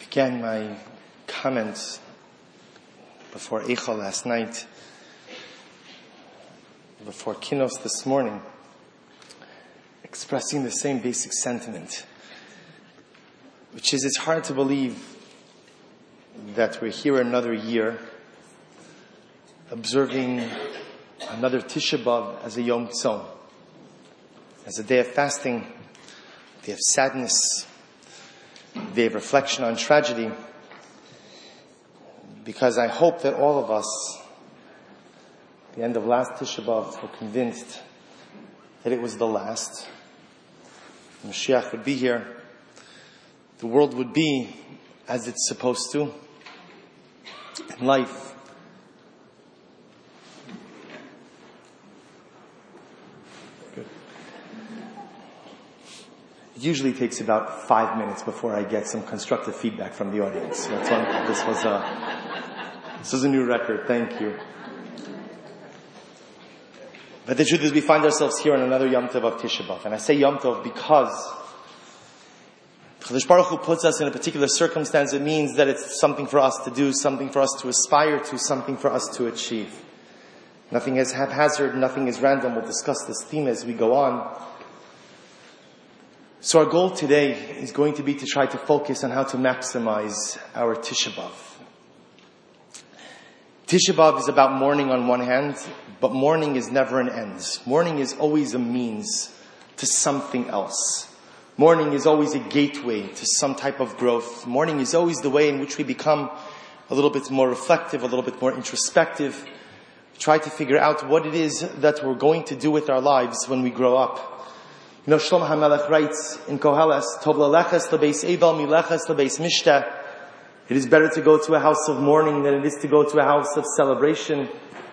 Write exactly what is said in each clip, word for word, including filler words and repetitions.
began my comments before Eichel last night, before Kinos this morning, expressing the same basic sentiment, which is it's hard to believe that we're here another year observing another Tisha B'Av as a Yom Tzom, as a day of fasting, a day of sadness, a day of reflection on tragedy, because I hope that all of us, at the end of last Tisha B'Av, were convinced that it was the last. Mashiach would be here. The world would be as it's supposed to. And life Good. It usually takes about five minutes before I get some constructive feedback from the audience. That's one, this was a this was a new record. Thank you. But the truth is, we find ourselves here on another Yom Tov of Tisha B'Av. And I say Yom Tov because Kadosh Baruch Hu puts us in a particular circumstance. It means that it's something for us to do, something for us to aspire to, something for us to achieve. Nothing is haphazard, nothing is random. We'll discuss this theme as we go on. So our goal today is going to be to try to focus on how to maximize our Tisha B'Av. Tisha B'Av is about mourning on one hand, but mourning is never an end. Mourning is always a means to something else. Mourning is always a gateway to some type of growth. Mourning is always the way in which we become a little bit more reflective, a little bit more introspective. We try to figure out what it is that we're going to do with our lives when we grow up. You know, Shlomo HaMelech writes in Koheles, Tov leleches lebeis Evel mileches lebeis Mishteh. It is better to go to a house of mourning than it is to go to a house of celebration.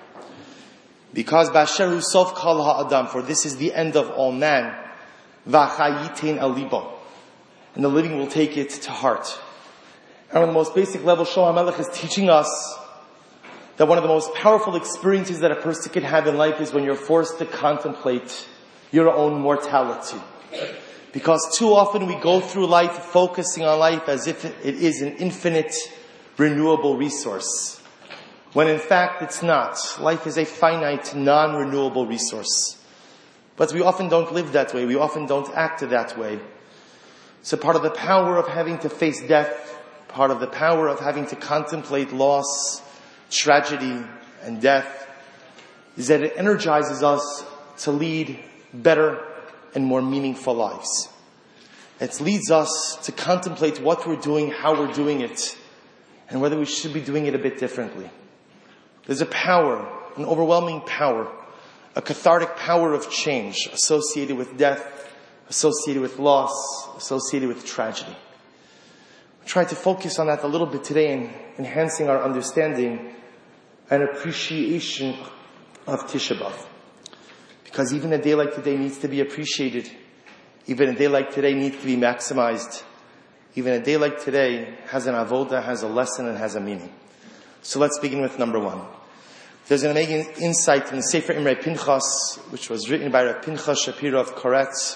Because Basheru Sof Kol Ha'adam, for this is the end of all man. V'chayitin alibo, and the living will take it to heart. And on the most basic level, Shlomo HaMelech is teaching us that one of the most powerful experiences that a person can have in life is when you're forced to contemplate your own mortality. Because too often we go through life focusing on life as if it is an infinite, renewable resource. When in fact it's not. Life is a finite, non-renewable resource. But we often don't live that way. We often don't act that way. So part of the power of having to face death, part of the power of having to contemplate loss, tragedy, and death, is that it energizes us to lead better and more meaningful lives. It leads us to contemplate what we're doing, how we're doing it, and whether we should be doing it a bit differently. There's a power, an overwhelming power, a cathartic power of change associated with death, associated with loss, associated with tragedy. We try to focus on that a little bit today in enhancing our understanding and appreciation of Tisha B'Av. Because even a day like today needs to be appreciated. Even a day like today needs to be maximized. Even a day like today has an avoda, has a lesson, and has a meaning. So let's begin with number one. There's an amazing insight in the Sefer Imre Pinchas, which was written by Rav Pinchas Shapiro of Koretz,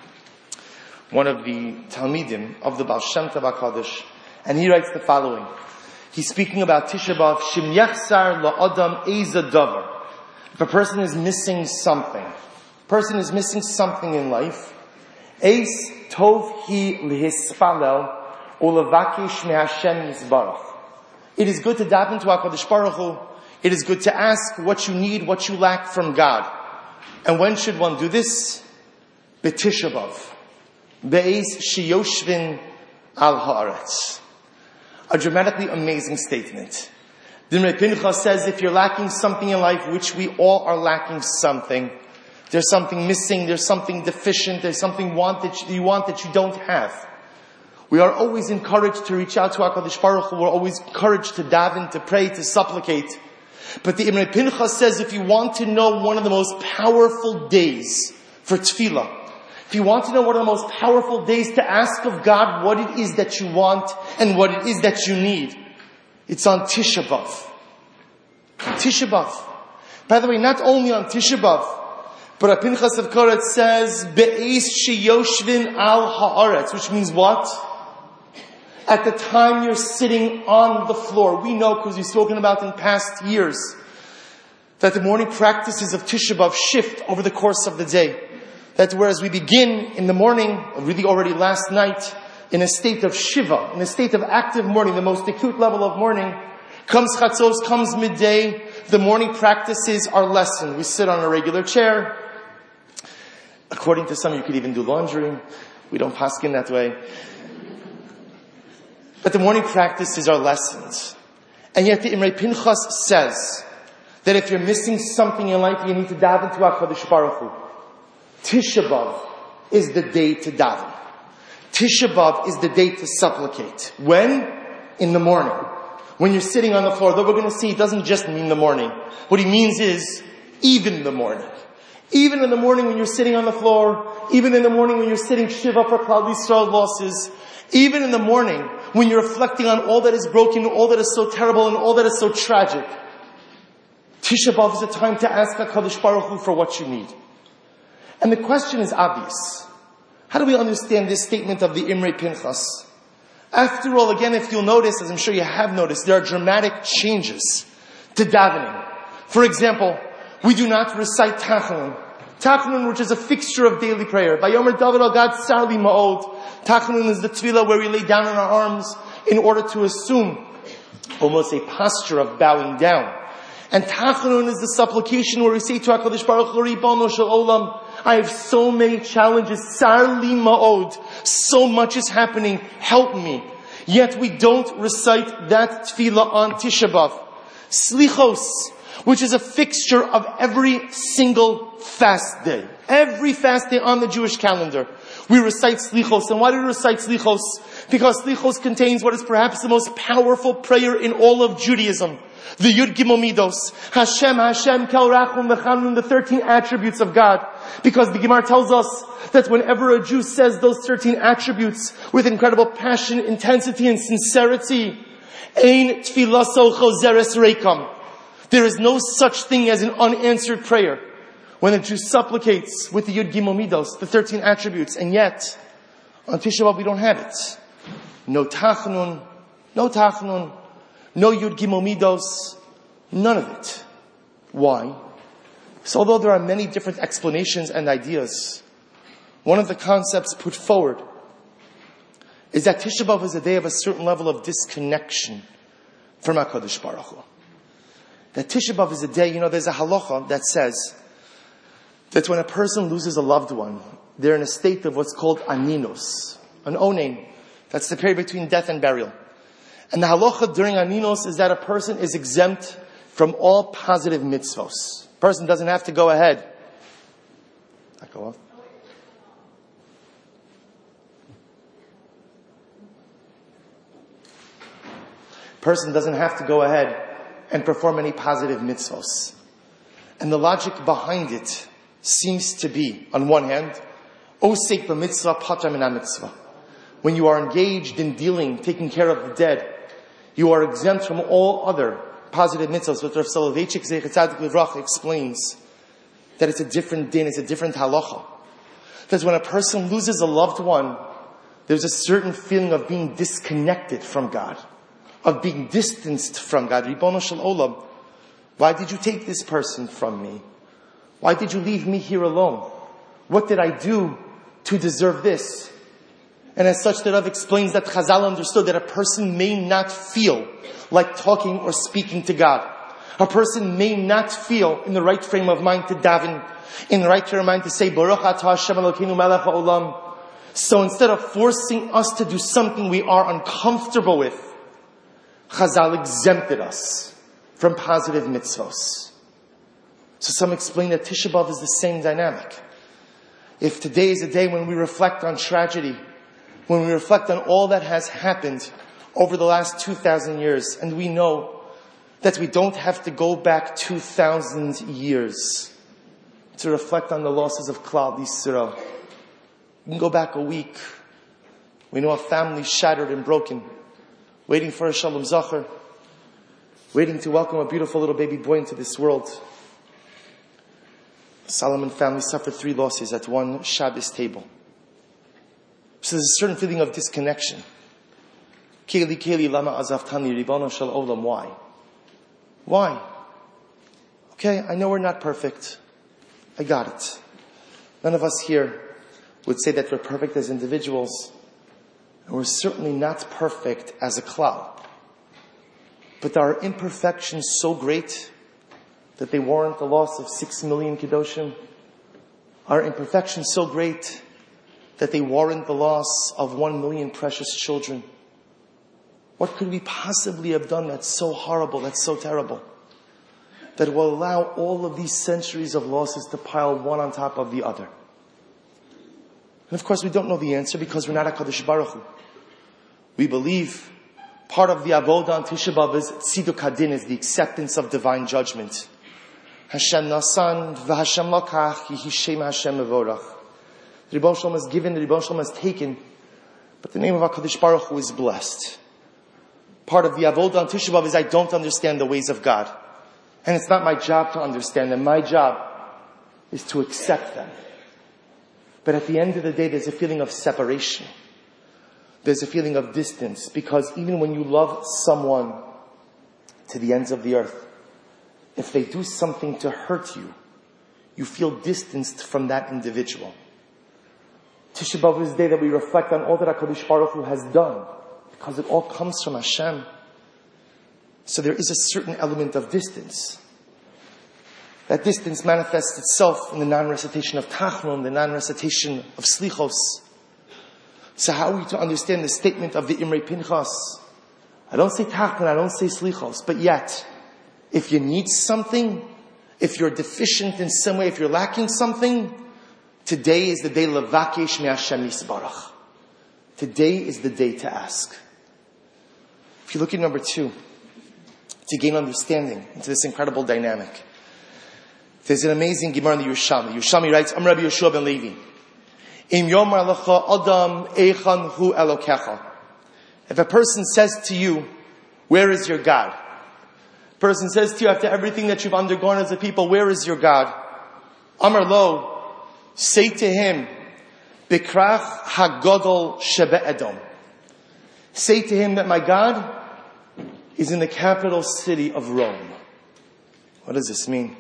one of the Talmidim of the Baal Shem Tov HaKadosh, and he writes the following. He's speaking about Tisha B'Av, Shim yachsar la'adam eiza davar. If a person is missing something, a person is missing something in life, eis tov hi lihispalel ulevakish meHashem yisbarach. It is good to dive into HaKadosh Baruch Hu. It is good to ask what you need, what you lack from God. And when should one do this? B'Tisha B'Av. Be'ez sheyoshvin al haaretz. A dramatically amazing statement. Imre Pinchas says if you're lacking something in life, which we all are lacking something, there's something missing, there's something deficient, there's something want that you want that you don't have. We are always encouraged to reach out to HaKadosh Baruch Hu. We're always encouraged to daven, to pray, to supplicate. But the Imre Pinchas says if you want to know one of the most powerful days for tefillah, if you want to know one of the most powerful days to ask of God what it is that you want and what it is that you need, it's on Tisha B'Av. Tisha B'Av. By the way, not only on Tisha B'Av, but Rav Pinchas of Koretz says, Be'ez sheyoshvin al haaretz, which means what? At the time you're sitting on the floor, we know, because we've spoken about in past years, that the morning practices of Tisha B'Av shift over the course of the day. That whereas we begin in the morning, really already last night, in a state of Shiva, in a state of active mourning, the most acute level of mourning, comes Chatzos, comes midday, the morning practices are lessened. We sit on a regular chair. According to some, you could even do laundry. We don't paskin that way. But the morning practices are lessened. And yet the Imrei Pinchas says that if you're missing something in life, you need to daven to HaKadosh Baruch Hu. Tisha B'Av is the day to daven. Tisha B'Av is the day to supplicate. When? In the morning. When you're sitting on the floor. Though we're going to see, it doesn't just mean the morning. What he means is, even in the morning. Even in the morning when you're sitting on the floor. Even in the morning when you're sitting Shiva for Klal Yisrael losses. Even in the morning when you're reflecting on all that is broken, all that is so terrible, and all that is so tragic. Tisha B'Av is a time to ask HaKadosh Baruch Hu for what you need. And the question is obvious. How do we understand this statement of the Imrei Pinchas? After all, again, if you'll notice, as I'm sure you have noticed, there are dramatic changes to davening. For example, we do not recite Tachanun. Tachanun, which is a fixture of daily prayer. Vayomer David al Gad Sarli Ma'od. Tachanun is the tefillah where we lay down on our arms in order to assume almost a posture of bowing down. And Tachanun is the supplication where we say to HaKadosh Baruch Hu, Ribono Shel Olam, I have so many challenges. Sarli Ma'od. So much is happening. Help me. Yet we don't recite that tefillah on Tisha B'Av. Slichos, which is a fixture of every single fast day. Every fast day on the Jewish calendar. We recite Slichos. And why do we recite Slichos? Because Slichos contains what is perhaps the most powerful prayer in all of Judaism. The Yud Gimel Midos. Hashem, Hashem, Kel Rachum V'Chanun, the thirteen attributes of God. Because the Gemara tells us that whenever a Jew says those thirteen attributes with incredible passion, intensity, and sincerity, Ein Tfilaso Choseres Reikam. There is no such thing as an unanswered prayer. When a Jew supplicates with the Yud Gimel Midos, the thirteen attributes, and yet, on Tisha B'Av we don't have it. No Tachanun, no Tachanun, no Yud Gimel Midos, none of it. Why? So although there are many different explanations and ideas, one of the concepts put forward is that Tisha B'Av is a day of a certain level of disconnection from HaKadosh Baruch Hu. That Tisha B'Av is a day, you know, there's a halacha that says that when a person loses a loved one, they're in a state of what's called aninos, an onein. That's the period between death and burial. And the halacha during aninos is that a person is exempt from all positive mitzvos. A person doesn't have to go ahead. That go off. Person doesn't have to go ahead and perform any positive mitzvos. And the logic behind it seems to be, on one hand, osek b'mitzvah pater min mitzvah. When you are engaged in dealing, taking care of the dead, you are exempt from all other positive mitzvahs. But Rav Soloveitchik Zeichet Tzadik Livracha explains that it's a different din, it's a different halacha. Because when a person loses a loved one, there's a certain feeling of being disconnected from God, of being distanced from God. Ribono Shel Olam, why did you take this person from me? Why did you leave me here alone? What did I do to deserve this? And as such, the Rav explains that Chazal understood that a person may not feel like talking or speaking to God. A person may not feel in the right frame of mind to daven, in the right frame of mind to say, Baruch atah Hashem Elokeinu melech haolam. So instead of forcing us to do something we are uncomfortable with, Chazal exempted us from positive mitzvos. So some explain that Tisha B'Av is the same dynamic. If today is a day when we reflect on tragedy, when we reflect on all that has happened over the last two thousand years, and we know that we don't have to go back two thousand years to reflect on the losses of Klal Yisrael. We can go back a week. We know a family shattered and broken, waiting for a Shalom Zachar, waiting to welcome a beautiful little baby boy into this world. The Solomon family suffered three losses at one Shabbos table. So there's a certain feeling of disconnection. Keli Keli Lama Azaftani Ribbono Shel Olam. Why? Why? Okay, I know we're not perfect. I got it. None of us here would say that we're perfect as individuals. And we're certainly not perfect as a klal. But are our imperfections so great that they warrant the loss of six million Kedoshim? Are imperfections so great that they warrant the loss of one million precious children? What could we possibly have done that's so horrible, that's so terrible, that will allow all of these centuries of losses to pile one on top of the other? And of course we don't know the answer because we're not HaKadosh Baruch Hu. We believe part of the Avodah on Tisha B'Av is Tziduk Hadin, is the acceptance of divine judgment. Hashem nasan v'Hashem lokach yehi shem Hashem mevorach. The Rebbe Shalom has given, the Rebbe Shalom has taken, but the name of HaKadosh Baruch Hu is blessed. Part of the Avodah on Tisha B'Av is I don't understand the ways of God. And it's not my job to understand them. My job is to accept them. But at the end of the day, there's a feeling of separation. There's a feeling of distance. Because even when you love someone to the ends of the earth, if they do something to hurt you, you feel distanced from that individual. Tisha B'Av is the day that we reflect on all that HaKadosh Baruch Hu has done. Because it all comes from Hashem. So there is a certain element of distance. That distance manifests itself in the non-recitation of Tachnun, the non-recitation of Slichos. So how are we to understand the statement of the Imrei Pinchas? I don't say Tachnun, I don't say Slichos, but yet, if you need something, if you're deficient in some way, if you're lacking something, today is the day Levakesh Mi Hashem Yisbarach. Today is the day to ask. If you look at number two, to gain understanding into this incredible dynamic, there's an amazing Gemara in the Yerushalmi. Yerushalmi writes, Am Rabbi Yeshua ben Levi, Im yomar lecha adam eichan hu elokecha. If a person says to you, where is your God? A person says to you after everything that you've undergone as a people, where is your God? Amar lo, say to him, Bikrach hagodol shebe Edom. Say to him that my God is in the capital city of Rome. What does this mean?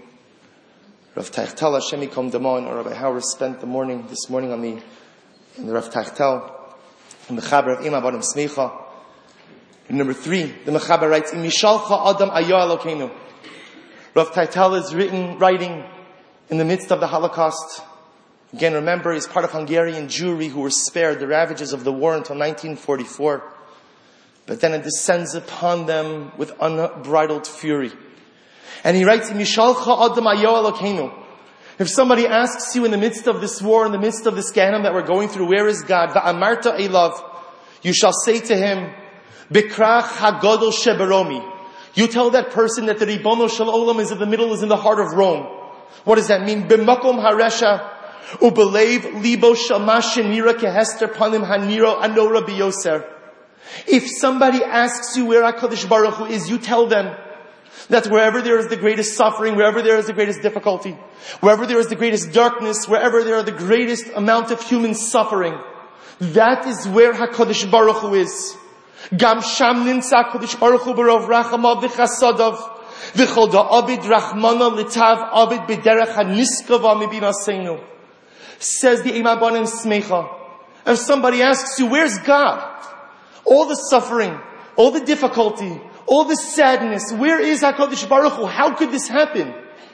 Rav Tachtel Hashem Yikom Damon, or Rabbi Hauer spent the morning, this morning on the, in the Rav Tachtel, in the Mechaber of Ima Barim Smicha. And number three, the Mechaber writes, Im Yishalcha Adam Ayo Elokeinu. Rav Tachtel is written, writing in the midst of the Holocaust. Again, remember, he's part of Hungarian Jewry who were spared the ravages of the war until nineteen forty-four. But then it descends upon them with unbridled fury. And he writes, Mishalcha Adam Ayo Elokeinu. If somebody asks you in the midst of this war, in the midst of this Gehenna that we're going through, where is God? Va'amarta Elav. You shall say to him, Bikrach Hagodol Sheberomi. You tell that person that the Ribbono Shel Olam is in the middle, is in the heart of Rome. What does that mean? B'makom Haresha. Ubelev libo shamash nira kehester panim haniro anora biyoser. If somebody asks you where HaKadosh Baruch Hu is, you tell them that wherever there is the greatest suffering, wherever there is the greatest difficulty, wherever there is the greatest darkness, wherever there are the greatest amount of human suffering, that is where HaKadosh Baruch Hu is. Gam sham nimtza HaKadosh Baruch Hu barov rachamav v'chasadav v'chol da'abid rachmana l'tav abid b'derech haniskava mibinaseinu. Says the Imam Banim Smecha. If somebody asks you, where's God? All the suffering, all the difficulty, all the sadness, where is HaKadosh Baruch Hu? How could this happen?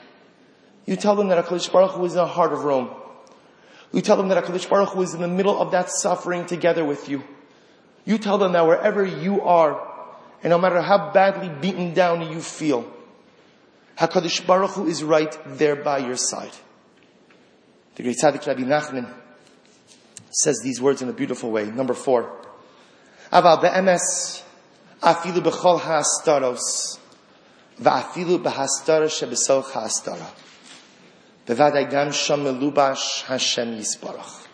You tell them that HaKadosh Baruch Hu is in the heart of Rome. You tell them that HaKadosh Baruch Hu is in the middle of that suffering together with you. You tell them that wherever you are, and no matter how badly beaten down you feel, HaKadosh Baruch Hu is right there by your side. The great Tzaddik Rabbi Nachman says these words in a beautiful way. Number four. Aval be'emes afilu b'chol ha'astaros va'afilu b'hastara shebesoch ha'astara bevadai gam sham melubash Hashem yisbarach.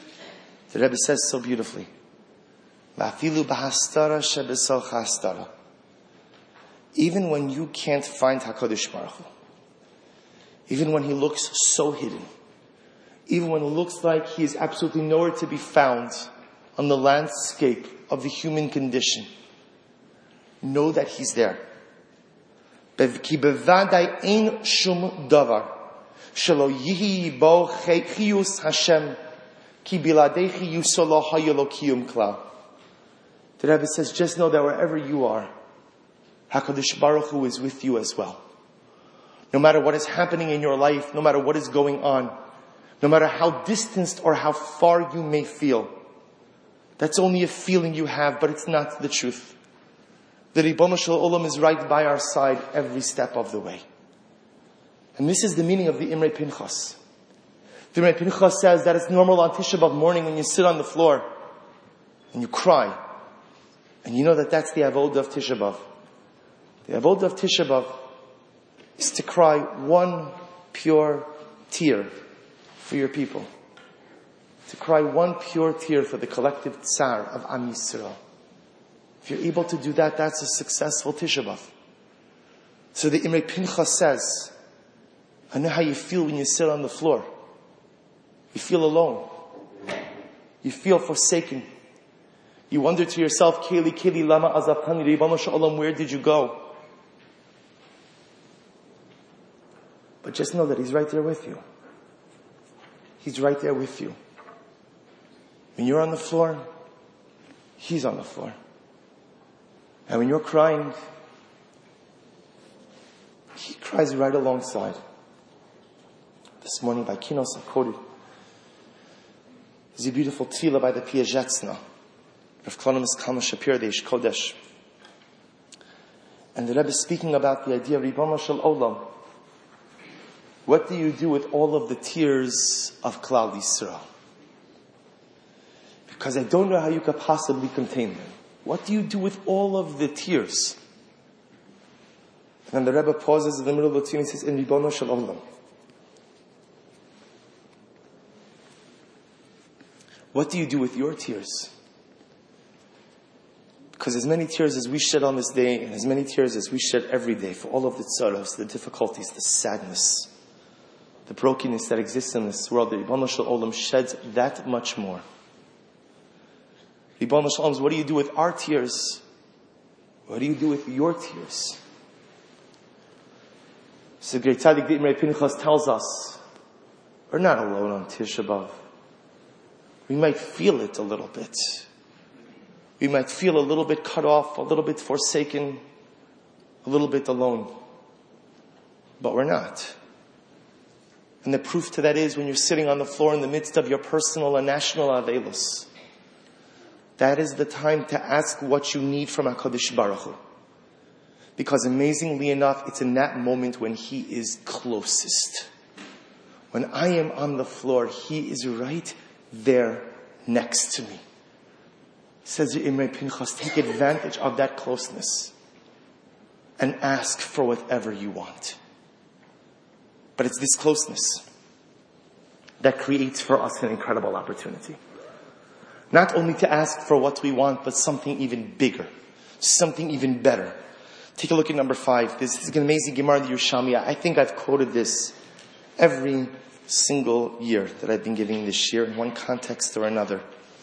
The Rebbe says so beautifully. Va'afilu b'hastara shebesoch ha'astara. Even when you can't find HaKadosh Baruch Hu, even when He looks so hidden, even when it looks like He is absolutely nowhere to be found on the landscape of the human condition, Know that He's there. Ki bevadai ein shum davar shelo yihi bo chiyus Hashem ki biladechi yusolo hayelo kiyum klal. The Rebbe says, just know that wherever you are, HaKadosh Baruch Hu is with you as well. No matter what is happening in your life, no matter what is going on, no matter how distanced or how far you may feel, that's only a feeling you have, but it's not the truth. The Ribono Shel Olam is right by our side every step of the way. And this is the meaning of the Imrei Pinchas. The Imrei Pinchas says that it's normal on Tisha B'Av morning when you sit on the floor and you cry. And you know that that's the avodah of Tisha B'Av. The avodah of Tisha B'Av is to cry one pure tear for your people. To cry one pure tear for the collective tsar of Am Yisrael. If you're able to do that, that's a successful Tisha B'Av. So the Imrei Pinchas says, I know how you feel when you sit on the floor. You feel alone. You feel forsaken. You wonder to yourself, Keli, Keli, Lama Azabtani, Ribono Shel Olam, where did you go? But just know that He's right there with you. He's right there with you. When you're on the floor, He's on the floor. And when you're crying, He cries right alongside. This morning by Kinos I quoted, there's a beautiful tefillah by the Piazetzna. Rav Klonomis Kalma Shapir, the Ish Kodesh. And the Rebbe is speaking about the idea of Ribono Shel Olam. What do you do with all of the tears of Klal Yisrael? Because I don't know how you could possibly contain them. What do you do with all of the tears? And then the Rebbe pauses in the middle of the tefillah and says, in Ribono Shel Olam. What do you do with your tears? Because as many tears as we shed on this day, and as many tears as we shed every day for all of the tzaros, the difficulties, the sadness, the brokenness that exists in this world, the Ribono Shel Olam sheds that much more. Ribono Shel Olam, what do you do with our tears? What do you do with your tears? So Great Tzaddik the Imrei Pinchas tells us, we're not alone on Tisha B'Av. We might feel it a little bit. We might feel a little bit cut off, a little bit forsaken, a little bit alone. But we're not. And the proof to that is when you're sitting on the floor in the midst of your personal and national avelos. That is the time to ask what you need from HaKadosh Baruch Hu. Because amazingly enough, it's in that moment when He is closest. When I am on the floor, He is right there next to me. Says the Imrei Pinchas, take advantage of that closeness and ask for whatever you want. But it's this closeness that creates for us an incredible opportunity. Not only to ask for what we want, but something even bigger, something even better. Take a look at number five. This is an amazing Gemara, the Yerushalmi. I think I've quoted this every single year that I've been giving this year in one context or another.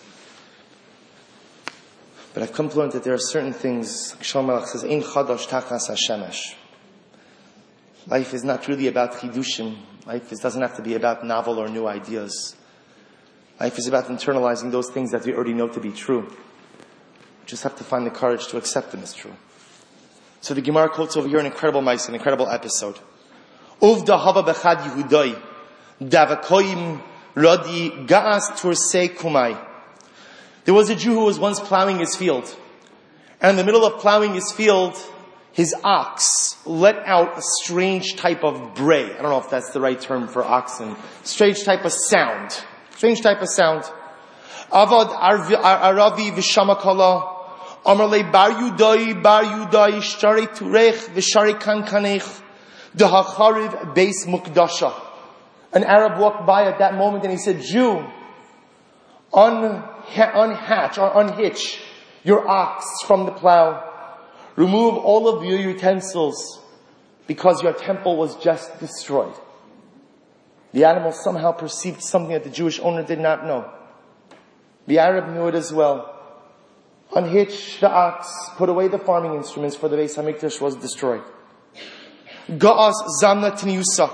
But I've come to learn that there are certain things, Shalom Melech says, Ein chadash tachas hashemesh. Life is not really about chidushim. Life is, doesn't have to be about novel or new ideas. Life is about internalizing those things that we already know to be true. We just have to find the courage to accept them as true. So the Gemara quotes over here an incredible mice, an incredible episode. Uvda hava bechad Yehudai, davakoyim radi gaas tursei kumai. There was a Jew who was once plowing his field. And in the middle of plowing his field, his ox let out a strange type of bray. I don't know if that's the right term for oxen. Strange type of sound. Strange type of sound. Avad aravi v'shamakala. Amarle bar yudai bar yudai shari turech v'shari kankanech. Dehachariv beis mukdasha. An Arab walked by at that moment and he said, Jew, un, unhatch or unhitch your ox from the plow. Remove all of your utensils because your temple was just destroyed. The animal somehow perceived something that the Jewish owner did not know. The Arab knew it as well. unhitched the ox, put away the farming instruments, for the Beis Hamikdash was destroyed. Ga'as zamna tniusa.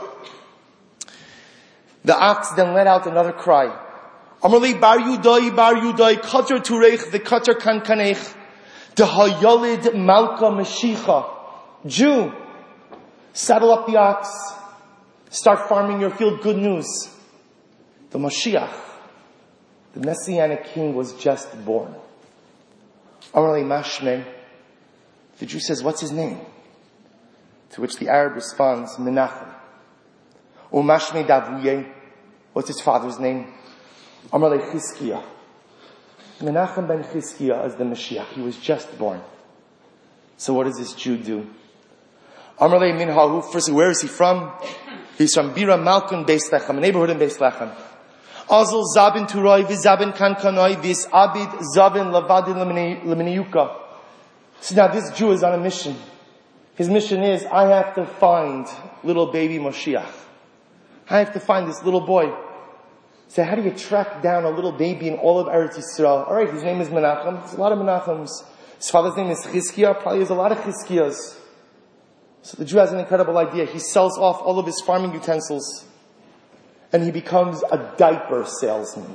The ox then let out another cry. Amarli bar yudai bar yudai kater tureich the kater kan kanech the hayolid malka mashicha. Jew, saddle up the ox, start farming your field. Good news. The Mashiach, the Messianic king, was just born. Amarli mashme. The Jew says, what's his name? To which the Arab responds, Menachem. O mashme davuye. What's his father's name? Amarli Chizkiah. Menachem ben Chizkiah is the Mashiach. He was just born. So what does this Jew do? Amarli minhahu. Firstly, where is he from? He's from Bira Malkun Beis Lechem, a neighborhood in Beis Lechem. Azul zabin turoi v'zabin kan kanoi v'is abid zabin lavadin leminiyuka. So now this Jew is on a mission. His mission is, I have to find little baby Moshiach. I have to find this little boy. So how do you track down a little baby in all of Eretz Yisrael? Alright, his name is Menachem. There's a lot of Menachems. His father's name is Chizkiah. Probably there's a lot of Chizkiahs. So the Jew has an incredible idea. He sells off all of his farming utensils and he becomes a diaper salesman.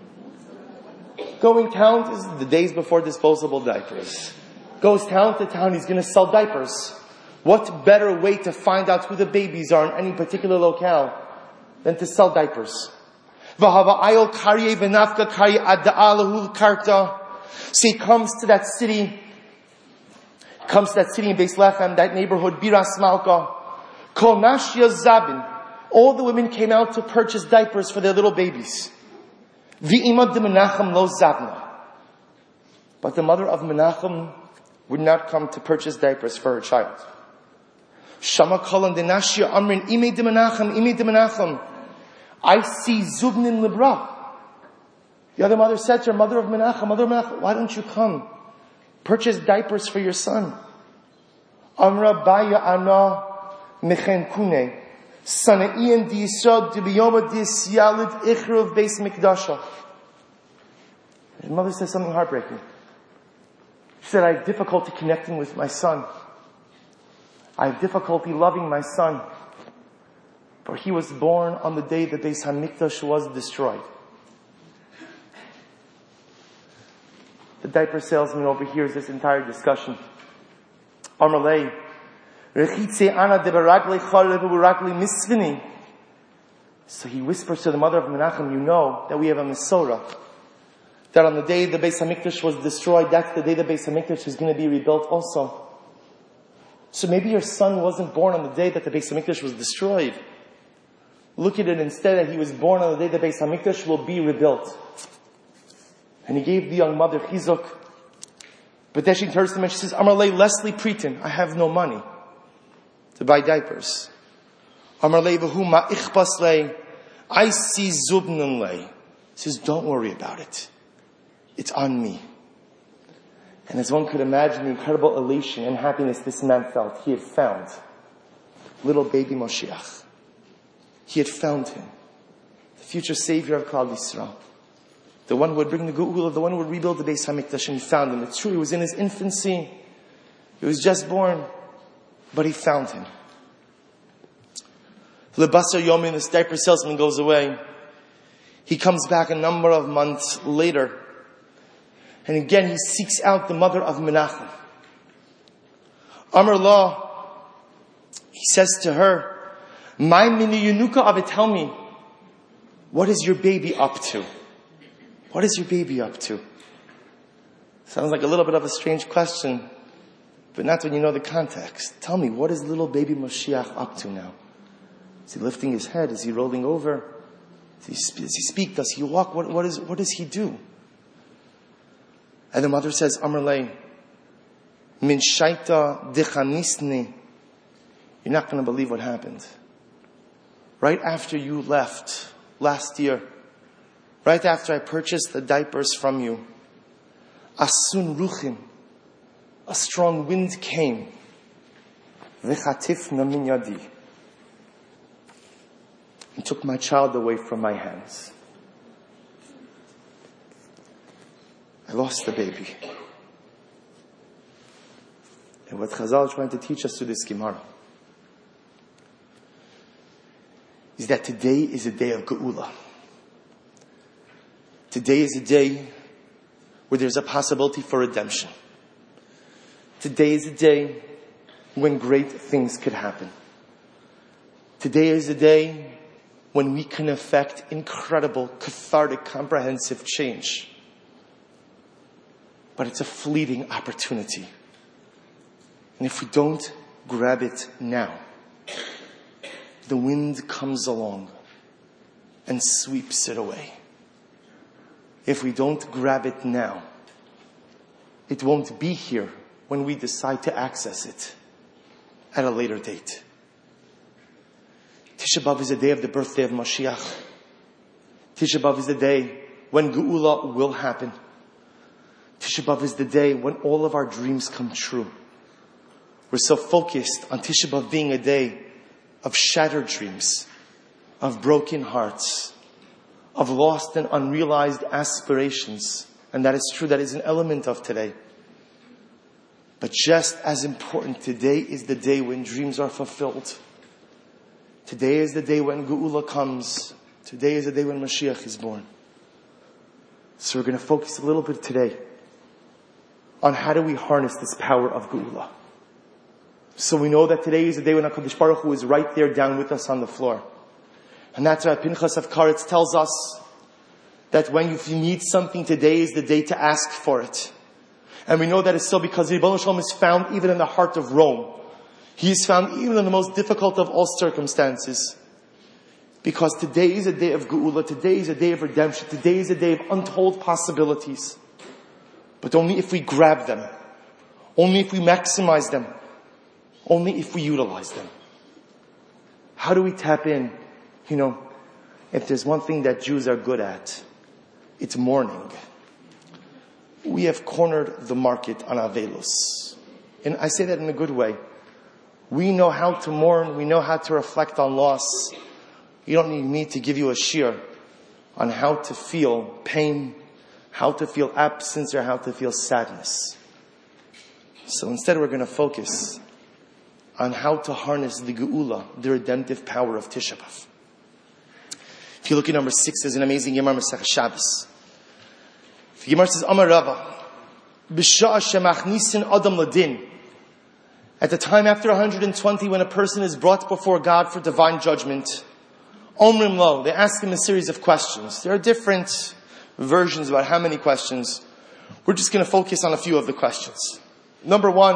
Going town is the days before disposable diapers. Goes town to town, he's going to sell diapers. What better way to find out who the babies are in any particular locale than to sell diapers? So he comes to that city, comes to that city in Beis Lechem, that neighborhood, Biras Malka. Kol Nashya Zabin. All the women came out to purchase diapers for their little babies. V'imad de Menachem lo Zabna. But the mother of Menachem would not come to purchase diapers for her child. Shama Kolan de Nashya Amrin Ime de Menachem, Ime de Menachem. I see Zubnin Libra. The other mother said to her, mother of Menachem, mother of Menachem, why don't you come? Purchase diapers for your son. Amra Baya Ana Mechen Kune. Sanaiyan di Yisod di Biyoma dis Yalid Ichruv Beis Mikdasha. His mother says something heartbreaking. She said, I have difficulty connecting with my son. I have difficulty loving my son. For he was born on the day the Beis Hamikdash was destroyed. The diaper salesman overhears this entire discussion. Amarlei, rechitze ana de baragle chalev baragle misvini. So he whispers to the mother of Menachem, you know that we have a Mesorah. That on the day the Beis Hamikdash was destroyed, that's the day the Beis Hamikdash is going to be rebuilt also. So maybe your son wasn't born on the day that the Beis Hamikdash was destroyed. Look at it instead that he was born on the day the Beis Hamikdash will be rebuilt. And he gave the young mother chizuk. But then she turns to him and she says, Amarlei Leslie Preeton, I have no money to buy diapers. Amarlei v'hu ma ichbas lei, I see zubnun lei. He says, don't worry about it. It's on me. And as one could imagine the incredible elation and happiness this man felt, he had found little baby Moshiach. He had found him. The future savior of Klal Yisrael. The one who would bring the Geula, the one who would rebuild the Beis Hamikdash, and he found him. It's true, he was in his infancy. He was just born. But he found him. Lebasar Yomin, this diaper salesman, goes away. He comes back a number of months later. And again, he seeks out the mother of Menachem. Amar Allah, he says to her, My mini yunuka ave, tell me, what is your baby up to? What is your baby up to? Sounds like a little bit of a strange question, but not when you know the context. Tell me, what is little baby Moshiach up to now? Is he lifting his head? Is he rolling over? Does he, does he speak? Does he walk? What, what, is, what does he do? And the mother says, Amarlei, min shaita dichanisni. You're not going to believe what happened. Right after you left last year, right after I purchased the diapers from you, asun ruchim, a strong wind came, v'chatifna min yadi, and took my child away from my hands. I lost the baby. what Chazal is trying to teach us through this Gemara is that today is a day of Geula. Today is a day where there's a possibility for redemption. Today is a day when great things could happen. Today is a day when we can effect incredible, cathartic, comprehensive change. But it's a fleeting opportunity. And if we don't grab it now, the wind comes along and sweeps it away. If we don't grab it now, it won't be here when we decide to access it at a later date. Tisha B'Av is the day of the birthday of Mashiach. Tisha B'Av is the day when Geula will happen. Tisha B'Av is the day when all of our dreams come true. We're so focused on Tisha B'Av being a day of shattered dreams, of broken hearts, of lost and unrealized aspirations. And that is true, that is an element of today. But just as important, today is the day when dreams are fulfilled. Today is the day when Geula comes. Today is the day when Mashiach is born. So we're going to focus a little bit today on how do we harness this power of Geula. So we know that today is the day when HaKadosh Baruch Hu is right there down with us on the floor. And that's why Pinchas of Karetz tells us that when you need something, today is the day to ask for it. And we know that it's so because the Ribono Shel Olam is found even in the heart of Rome. He is found even in the most difficult of all circumstances. Because today is a day of Geula, today is a day of redemption, today is a day of untold possibilities. But only if we grab them, only if we maximize them, only if we utilize them. How do we tap in? You know, if there's one thing that Jews are good at, it's mourning. We have cornered the market on Avelos. And I say that in a good way. We know how to mourn. We know how to reflect on loss. You don't need me to give you a shiur on how to feel pain, how to feel absence, or how to feel sadness. So instead we're going to focus on how to harness the Geula, the redemptive power of Tisha B'Av. If you look at number six, there's an amazing Gemara Masech Shabbos. The Gemara says, Amar Rava, B'sha'a shemachnisin adam ladin. At the time after one hundred twenty, when a person is brought before God for divine judgment, Omrim lo, they ask him a series of questions. There are different versions about how many questions. We're just going to focus on a few of the questions. Number one,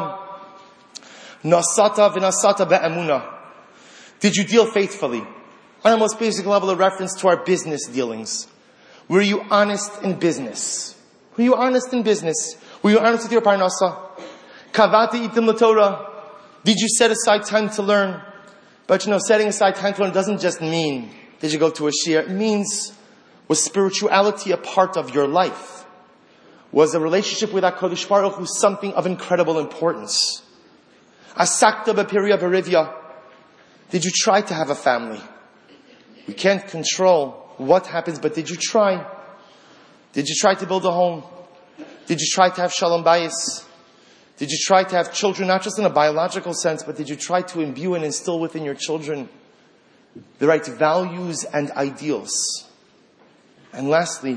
Nasata v'nasata be'emuna. Did you deal faithfully? On the most basic level, a reference to our business dealings. Were you honest in business? Were you honest in business? Were you honest with your parnasa? Kavati itim l'Torah. Did you set aside time to learn? But you know, setting aside time to learn doesn't just mean did you go to a shiur. It means, was spirituality a part of your life? Was a relationship with HaKadosh Baruch Hu something of incredible importance? Asakta b'pirya v'rivya. Did you try to have a family? We can't control what happens, but did you try? Did you try to build a home? Did you try to have shalom bayis? Did you try to have children, not just in a biological sense, but did you try to imbue and instill within your children the right values and ideals? And lastly,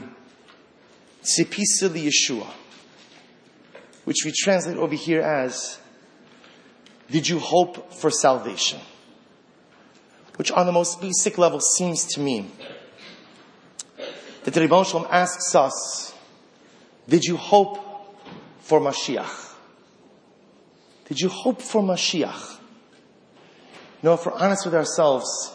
Tzipisa li Yeshua, which we translate over here as, did you hope for salvation? Which on the most basic level seems to mean that the Ribono Shel Olam asks us, did you hope for Mashiach? Did you hope for Mashiach? You know, if we're honest with ourselves,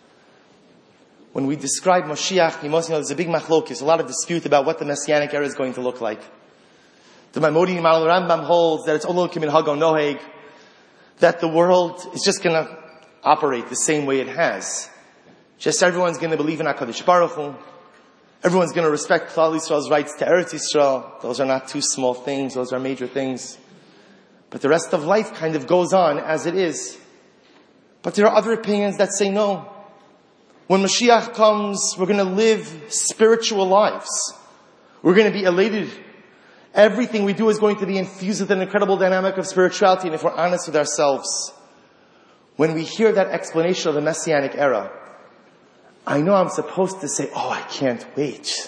when we describe Mashiach, you must know there's a big machlokes, a lot of dispute about what the Messianic era is going to look like. The Maimonides Maral Rambam holds that it's Olo Kimin Hagon Noheg, that the world is just going to operate the same way it has. Just everyone's going to believe in HaKadosh Baruch Hu. Everyone's going to respect Klal Yisrael's rights to Eretz Yisrael. Those are not two small things, those are major things. But the rest of life kind of goes on as it is. But there are other opinions that say no. When Mashiach comes, we're going to live spiritual lives. We're going to be elated Everything we do is going to be infused with an incredible dynamic of spirituality. And if we're honest with ourselves, when we hear that explanation of the Messianic era, I know I'm supposed to say, oh, I can't wait.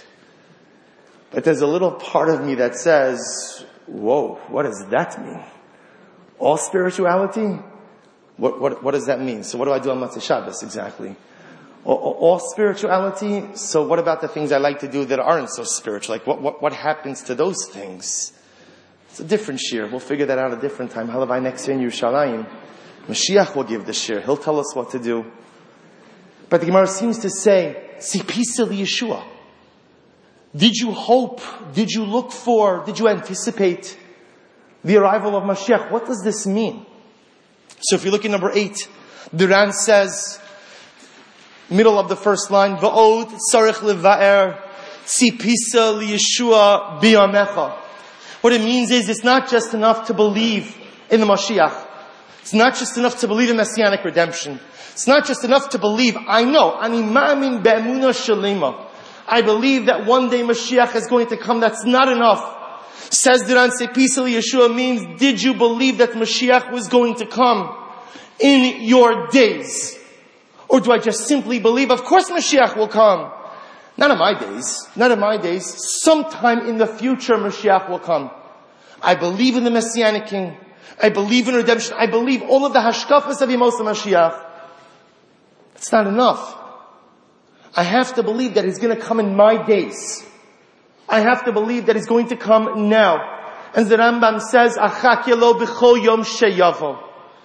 But there's a little part of me that says, whoa, what does that mean? All spirituality? What, what, what does that mean? So what do I do on Motzei Shabbos exactly? All, all spirituality? So what about the things I like to do that aren't so spiritual? Like what, what, what happens to those things? It's a different shir. We'll figure that out a different time. Halavai next year in Yerushalayim. Mashiach will give the shir. He'll tell us what to do. But the Gemara seems to say, Tzipisa Yeshua. Did you hope? Did you look for? Did you anticipate the arrival of Mashiach? What does this mean? So if you look at number eight, the Ran says, middle of the first line, Va'od tzarich leva'er tzipisa liyeshua biyamecha. What it means is it's not just enough to believe in the Mashiach. It's not just enough to believe in Messianic redemption. It's not just enough to believe, I know, ani ma'amin be'emunah shalema. I believe that one day Mashiach is going to come. That's not enough. Says the Ran, Tzipisa liyeshua means, did you believe that Mashiach was going to come in your days? Or do I just simply believe, of course Mashiach will come? Not in my days. Not in my days. Sometime in the future Mashiach will come. I believe in the Messianic King. I believe in redemption. I believe all of the hashkafas of Yemos Mashiach. It's not enough. I have to believe that He's going to come in my days. I have to believe that He's going to come now. And the Rambam says, Achakelo b'chol yom sheyavo.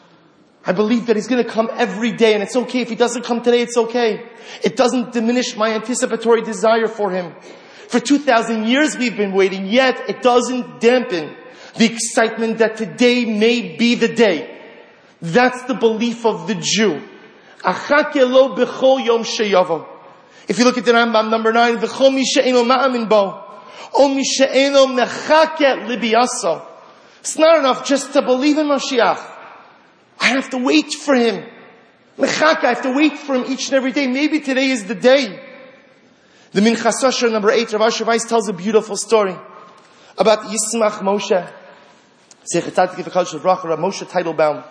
I believe that He's going to come every day, and it's okay if He doesn't come today, it's okay. It doesn't diminish my anticipatory desire for Him. For two thousand years we've been waiting, yet it doesn't dampen the excitement that today may be the day. That's the belief of the Jew. Achakelo b'chol yom sheyavo. If you look at the Rambam, number nine, v'chol mi she'eno ma'amin bo, o mi she'eno mechake libiyaso. It's not enough just to believe in Mashiach. I have to wait for Him. Mechake, I have to wait for Him each and every day. Maybe today is the day. The Minchas Yosher, number eight, Rav Asher Weiss tells a beautiful story about Yismach Moshe. Zecher Tzadik V'Chad Bracha, Rav Moshe Teitelbaum.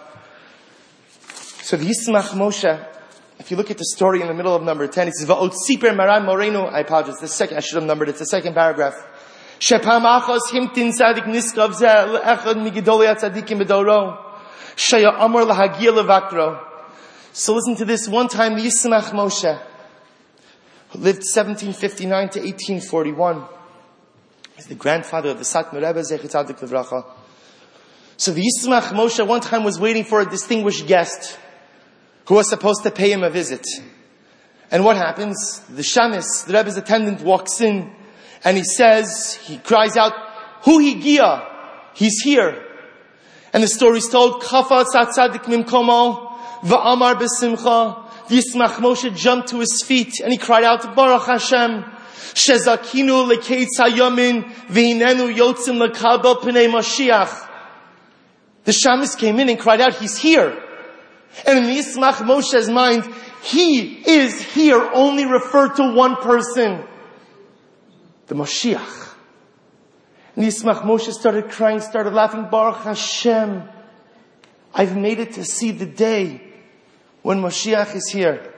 So the Yismach Moshe, if you look at the story in the middle of number ten, it says, Va'ot Siper Maran Moreno, I apologize, the second, I should have numbered it, it's the second paragraph. Shepam Achos Himtin Tzadik Niskav Zeh Le'echad Migidolei HaTzadikim B'Doro. Shaya Amar Lahagia Levakro. So listen to this. One time, the Yismach Moshe, who lived seventeen fifty-nine to eighteen forty-one, he's the grandfather of the Satmar Rebbe, Zecher Tzadik Livracha. So the Yismach Moshe one time was waiting for a distinguished guest who was supposed to pay him a visit. And what happens? The Shamis, the Rebbe's attendant, walks in and he says, he cries out, Hu Higia, he's here. And the story is told, Kafat Tzadik Mimkomo, Va'amar B'Simcha. Yismach Moshe jumped to his feet and he cried out, Baruch Hashem, Shezakinu Lekeitz Hayamin, V'hinenu Yotzim Lekabel P'nei Mashiach. The Shamis came in and cried out, He's here. And in Yismach Moshe's mind, He is here only referred to one person, the Mashiach. And Yismach Moshe started crying, started laughing, Baruch Hashem, I've made it to see the day when Mashiach is here.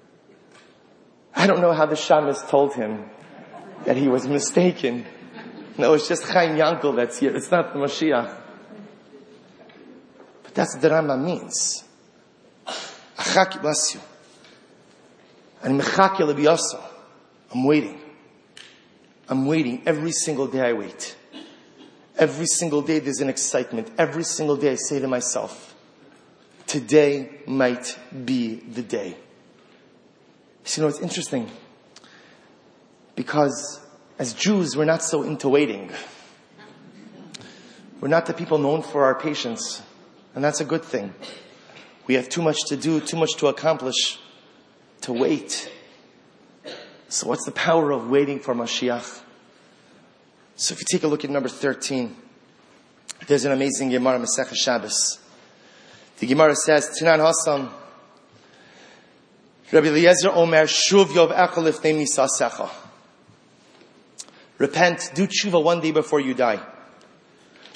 I don't know how the Shamis told him that he was mistaken. No, it's just Chaim Yankel that's here. It's not the Mashiach. But that's what the Rambam means. Achaki, bless you. And mechake lebiyaso. I'm waiting. I'm waiting. Every single day I wait. Every single day there's an excitement. Every single day I say to myself, today might be the day. So, you know, it's interesting. Because as Jews, we're not so into waiting. We're not the people known for our patience. And that's a good thing. We have too much to do, too much to accomplish, to wait. So what's the power of waiting for Mashiach? So if you take a look at number thirteen, there's an amazing Gemara, Masechah Shabbos. The Gemara says, Tanan Hasam, Rabbi Eliezer Omer, Shuv Yov Echel Lifnei Misasecha. Repent, do tshuva one day before you die.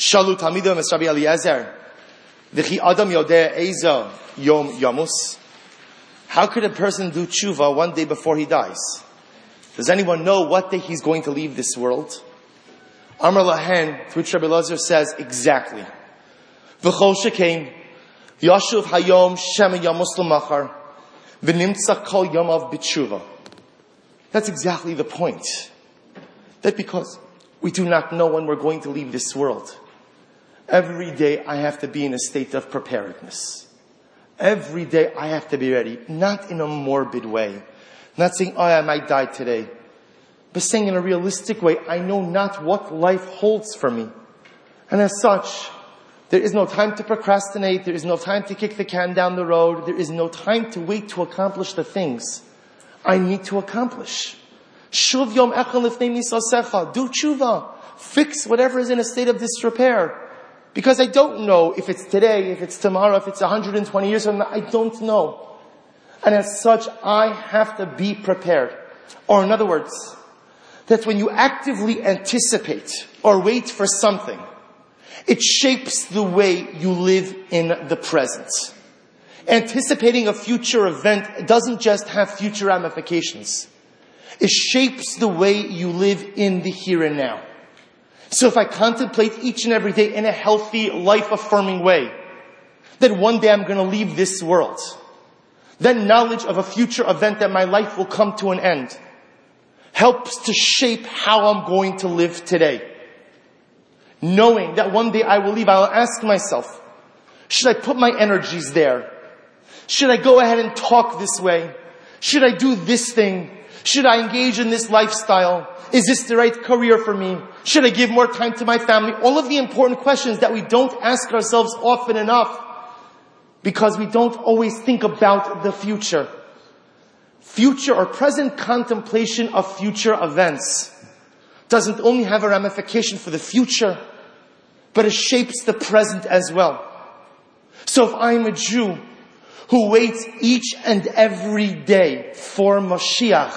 Shalu Talmidim es Rabbi Eliezer, V'chi Adam Yodeh Eiza Yom Yamus. How could a person do tshuva one day before he dies? Does anyone know what day he's going to leave this world? Amar Lahen, to which Rabbi Eliezer says, exactly. V'chol shekain, Yashuv Hayom Shem Yamus L'machar, V'nimtza Kol Yomav B'tshuva. That's exactly the point. That because we do not know when we're going to leave this world, every day I have to be in a state of preparedness. Every day I have to be ready, not in a morbid way, not saying, oh, I might die today, but saying in a realistic way, I know not what life holds for me. And as such, there is no time to procrastinate, there is no time to kick the can down the road, there is no time to wait to accomplish the things I need to accomplish. Shuv yom echad lifnei misasecha. Do tshuva. Fix whatever is in a state of disrepair. Because I don't know if it's today, if it's tomorrow, if it's one hundred twenty years from now. I don't know. And as such, I have to be prepared. Or in other words, that when you actively anticipate or wait for something, it shapes the way you live in the present. Anticipating a future event doesn't just have future ramifications. It shapes the way you live in the here and now. So if I contemplate each and every day in a healthy, life-affirming way, that one day I'm going to leave this world, then knowledge of a future event that my life will come to an end helps to shape how I'm going to live today. Knowing that one day I will leave, I'll ask myself, should I put my energies there? Should I go ahead and talk this way? Should I do this thing? Should I engage in this lifestyle? Is this the right career for me? Should I give more time to my family? All of the important questions that we don't ask ourselves often enough because we don't always think about the future. Future or present contemplation of future events doesn't only have a ramification for the future, but it shapes the present as well. So if I'm a Jew who waits each and every day for Mashiach,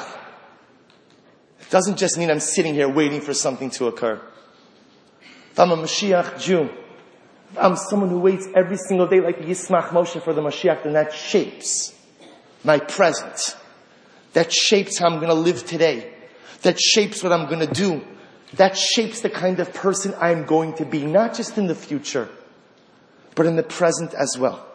it doesn't just mean I'm sitting here waiting for something to occur. If I'm a Mashiach Jew, if I'm someone who waits every single day like Yismach Moshe for the Mashiach, then that shapes my present. That shapes how I'm going to live today. That shapes what I'm going to do. That shapes the kind of person I'm going to be, not just in the future, but in the present as well.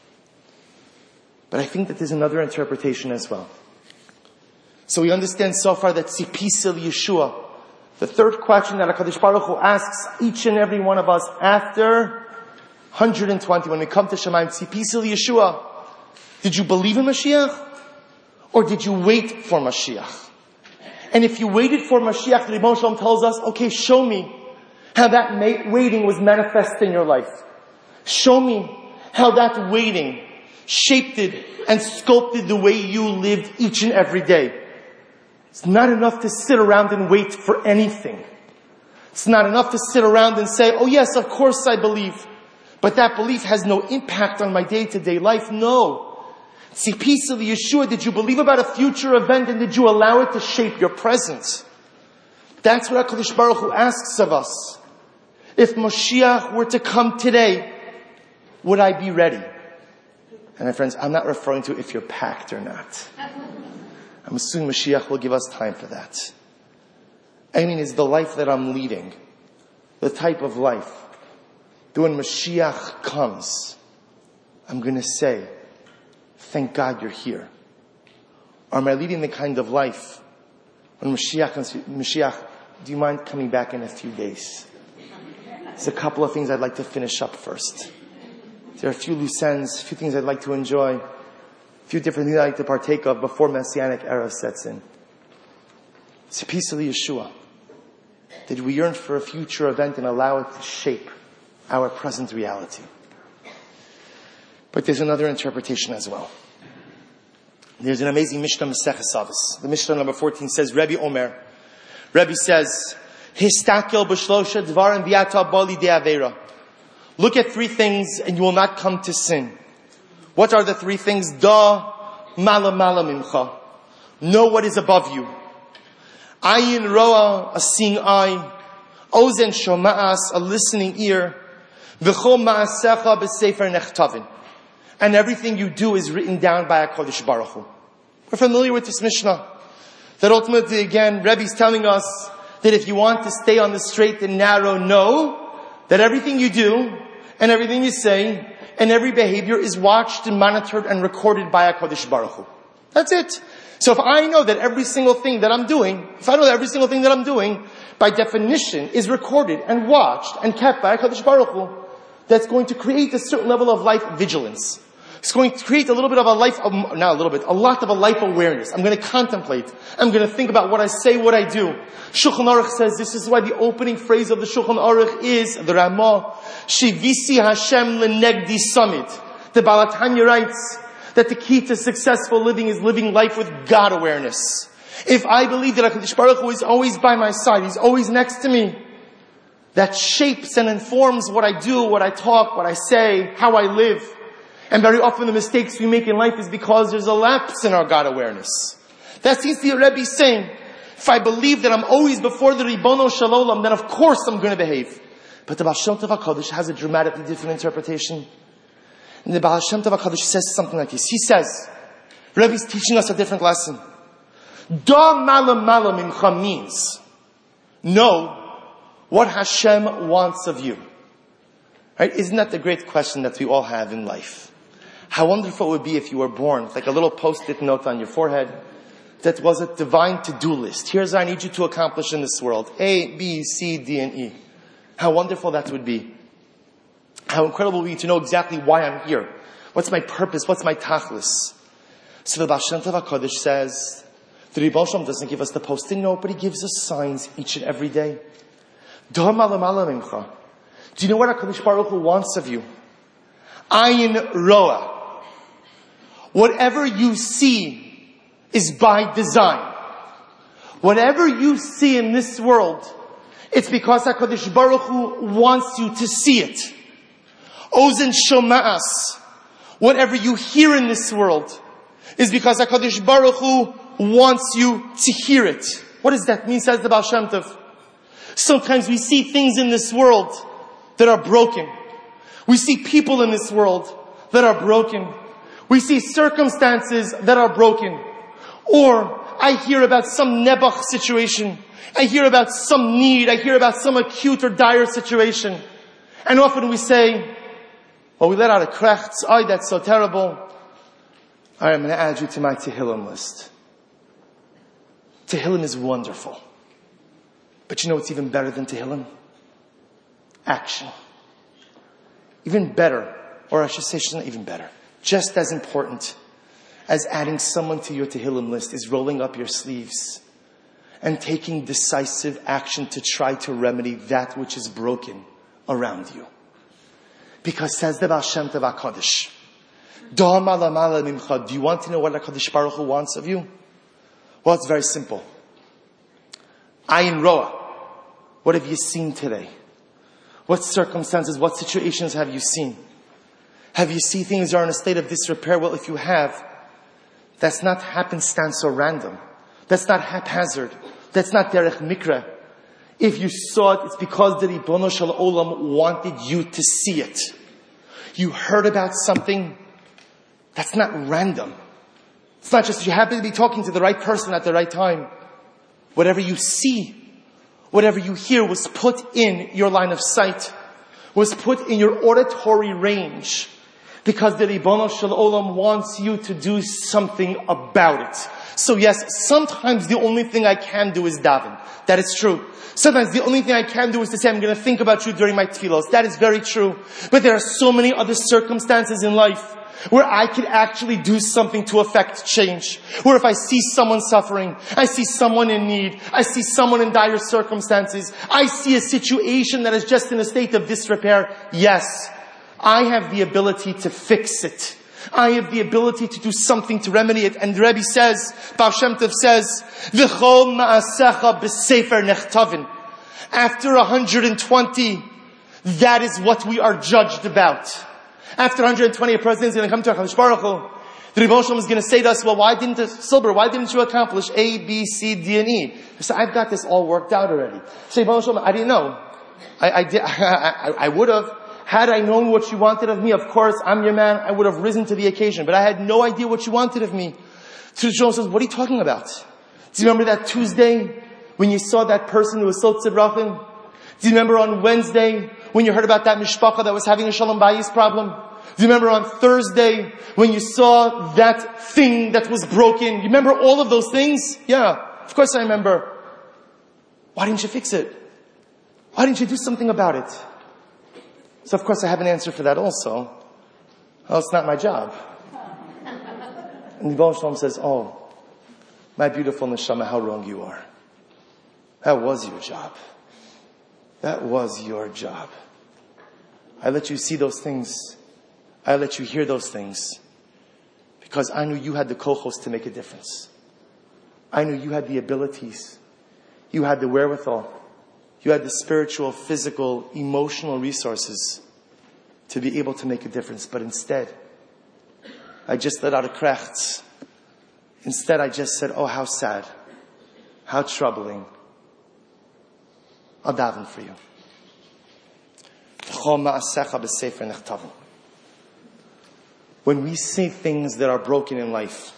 But I think that there's another interpretation as well. So we understand so far that Tzipisa Yeshua, the third question that HaKadosh Baruch Hu asks each and every one of us after one hundred twenty, when we come to Shemaim, Tzipisa Yeshua, did you believe in Mashiach? Or did you wait for Mashiach? And if you waited for Mashiach, the Rebbeinu Shalom tells us, okay, show me how that waiting was manifest in your life. Show me how that waiting shaped it and sculpted the way you lived each and every day. It's not enough to sit around and wait for anything. It's not enough to sit around and say, oh yes, of course I believe. But that belief has no impact on my day-to-day life. No. See, peace of Yeshua, did you believe about a future event and did you allow it to shape your present? That's what HaKadosh Baruch Hu asks of us. If Mashiach were to come today, would I be ready? And my friends, I'm not referring to if you're packed or not. I'm assuming Mashiach will give us time for that. I mean, it's the life that I'm leading, the type of life that when Mashiach comes, I'm going to say, thank God you're here. Or am I leading the kind of life when Mashiach comes, Mashiach, do you mind coming back in a few days? There's a couple of things I'd like to finish up first. There are a few loose ends, a few things I'd like to enjoy, a few different things I'd like to partake of before Messianic era sets in. It's a piece of the Yeshua. Did we yearn for a future event and allow it to shape our present reality? But there's another interpretation as well. There's an amazing Mishnah Maseches Avos. The Mishnah number fourteen says, Rebbe Omer, Rebbe says, Histakel b'shlosha dvarim v'yata bali de'avera. Look at three things and you will not come to sin. What are the three things? Da mala mala mimcha. Know what is above you. Ayin roa, a seeing eye. Ozen shoma'as, a listening ear. V'chol ma'asecha b'sefer nechtavin. And everything you do is written down by HaKadosh Baruch Hu. We're familiar with this Mishnah. That ultimately, again, Rebbe's telling us that if you want to stay on the straight and narrow, know that everything you do and everything you say and every behavior is watched and monitored and recorded by HaKadosh Baruch Hu. That's it. So if I know that every single thing that I'm doing, if I know that every single thing that I'm doing, by definition, is recorded and watched and kept by HaKadosh Baruch Hu, that's going to create a certain level of life vigilance. It's going to create a little bit of a life, of, not a little bit, a lot of a life awareness. I'm going to contemplate. I'm going to think about what I say, what I do. Shulchan Aruch says this is why the opening phrase of the Shulchan Aruch is, the Ramah, Shivisi Hashem lenegdi summit. The Baal HaTanya writes that the key to successful living is living life with God awareness. If I believe that HaKadosh Baruch Hu is always by my side, He's always next to me, that shapes and informs what I do, what I talk, what I say, how I live. And very often the mistakes we make in life is because there's a lapse in our God awareness. That seems to be a Rebbe saying, if I believe that I'm always before the Ribono Shel Olam, then of course I'm going to behave. But the Baal Shem Tov HaKadosh has a dramatically different interpretation. And the Baal Shem Tov HaKadosh says something like this. He says, Rebbe's teaching us a different lesson. Da malam malam imcha means, know what Hashem wants of you. Right? Isn't that the great question that we all have in life? How wonderful it would be if you were born with like a little post-it note on your forehead that was a divine to-do list. Here's what I need you to accomplish in this world. A, B, C, D, and E. How wonderful that would be. How incredible it would be to know exactly why I'm here. What's my purpose? What's my tachlis? So the Baal Shem Tov HaKadosh says, the Rebbe Shalom doesn't give us the post-it note, but he gives us signs each and every day. Da malam malam imcha. Do you know what HaKadosh Baruch Hu wants of you? Ayin roa. Whatever you see is by design. Whatever you see in this world, it's because HaKadosh Baruch Hu wants you to see it. Ozen shoma'as. Whatever you hear in this world is because HaKadosh Baruch Hu wants you to hear it. What does that mean, says the Baal Shem Tov? Sometimes we see things in this world that are broken. We see people in this world that are broken. We see circumstances that are broken. Or I hear about some nebuch situation. I hear about some need. I hear about some acute or dire situation. And often we say, well, we let out a krechts. Oh, that's so terrible. All right, I'm going to add you to my Tehillim list. Tehillim is wonderful. But you know what's even better than Tehillim? Action. Even better, or I should say it's not even better, just as important as adding someone to your Tehillim list is rolling up your sleeves and taking decisive action to try to remedy that which is broken around you. Because says the Baal Shem Tov HaKadosh, Da mala mala mimcha. Do you want to know what HaKadosh Baruch Hu wants of you? Well, it's very simple. Ayin roa. What have you seen today? What circumstances, what situations have you seen? Have you seen things are in a state of disrepair? Well, if you have, that's not happenstance or random. That's not haphazard. That's not derech mikra. If you saw it, it's because the Ribono Shel Olam wanted you to see it. You heard about something, that's not random. It's not just you happen to be talking to the right person at the right time. Whatever you see, whatever you hear was put in your line of sight, was put in your auditory range, because the Ribono Shel Olam wants you to do something about it. So yes, sometimes the only thing I can do is daven. That is true. Sometimes the only thing I can do is to say, I'm going to think about you during my tefillos. That is very true. But there are so many other circumstances in life where I could actually do something to affect change. Where if I see someone suffering, I see someone in need, I see someone in dire circumstances, I see a situation that is just in a state of disrepair, yes, I have the ability to fix it. I have the ability to do something to remedy it. And the Rebbe says, Baal Shem Tov says, V'chol ma'asecha b'sefer nechtavin. After one hundred twenty, that is what we are judged about. After one hundred twenty, a person is going to come to HaKadosh Baruch Hu. The Rebbe Shalom is going to say to us, well, why didn't the Silber, why didn't you accomplish A, B, C, D, and E? So I've got this all worked out already. Say, Rebbe Shalom, I didn't know. I, I did, I, I would have. Had I known what you wanted of me, of course, I'm your man, I would have risen to the occasion. But I had no idea what you wanted of me. So the Shalom says, what are you talking about? Do you remember that Tuesday when you saw that person who was so tzibrochen? Do you remember on Wednesday when you heard about that mishpacha that was having a shalom bayis problem? Do you remember on Thursday when you saw that thing that was broken? You remember all of those things? Yeah, of course I remember. Why didn't you fix it? Why didn't you do something about it? So of course I have an answer for that also. Oh, it's not my job. And the Baal Shalom says, oh, my beautiful neshama, how wrong you are. That was your job. That was your job. I let you see those things. I let you hear those things. Because I knew you had the kochos to make a difference. I knew you had the abilities. You had the wherewithal. You had the spiritual, physical, emotional resources to be able to make a difference. But instead, I just let out a krechts. Instead, I just said, oh, how sad. How troubling. I'll daven for you. When we say things that are broken in life,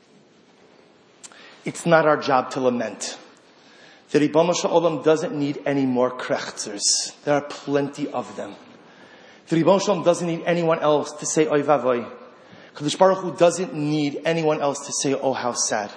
it's not our job to lament. The Ribono Shel Olam doesn't need any more krechtzers. There are plenty of them. The Ribono Shel Olam doesn't need anyone else to say oy vavoy. Kadosh Baruch Hu doesn't need anyone else to say, oh, how sad.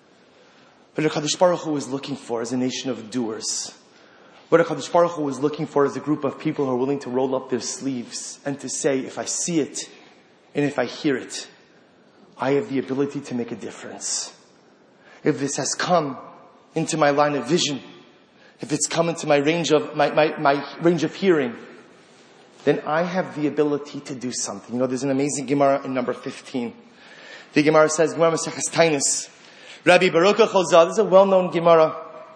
But what Kadosh Baruch Hu is looking for is a nation of doers. What Kadosh Baruch Hu is looking for is a group of people who are willing to roll up their sleeves and to say, if I see it and if I hear it, I have the ability to make a difference. If this has come into my line of vision, if it's come into my range of my, my, my range of hearing, then I have the ability to do something. You know, there's an amazing Gemara in number fifteen. The Gemara says, Gemara Maseches Tainis, Rabbi Baruch Chozal, this is a well-known Gemara.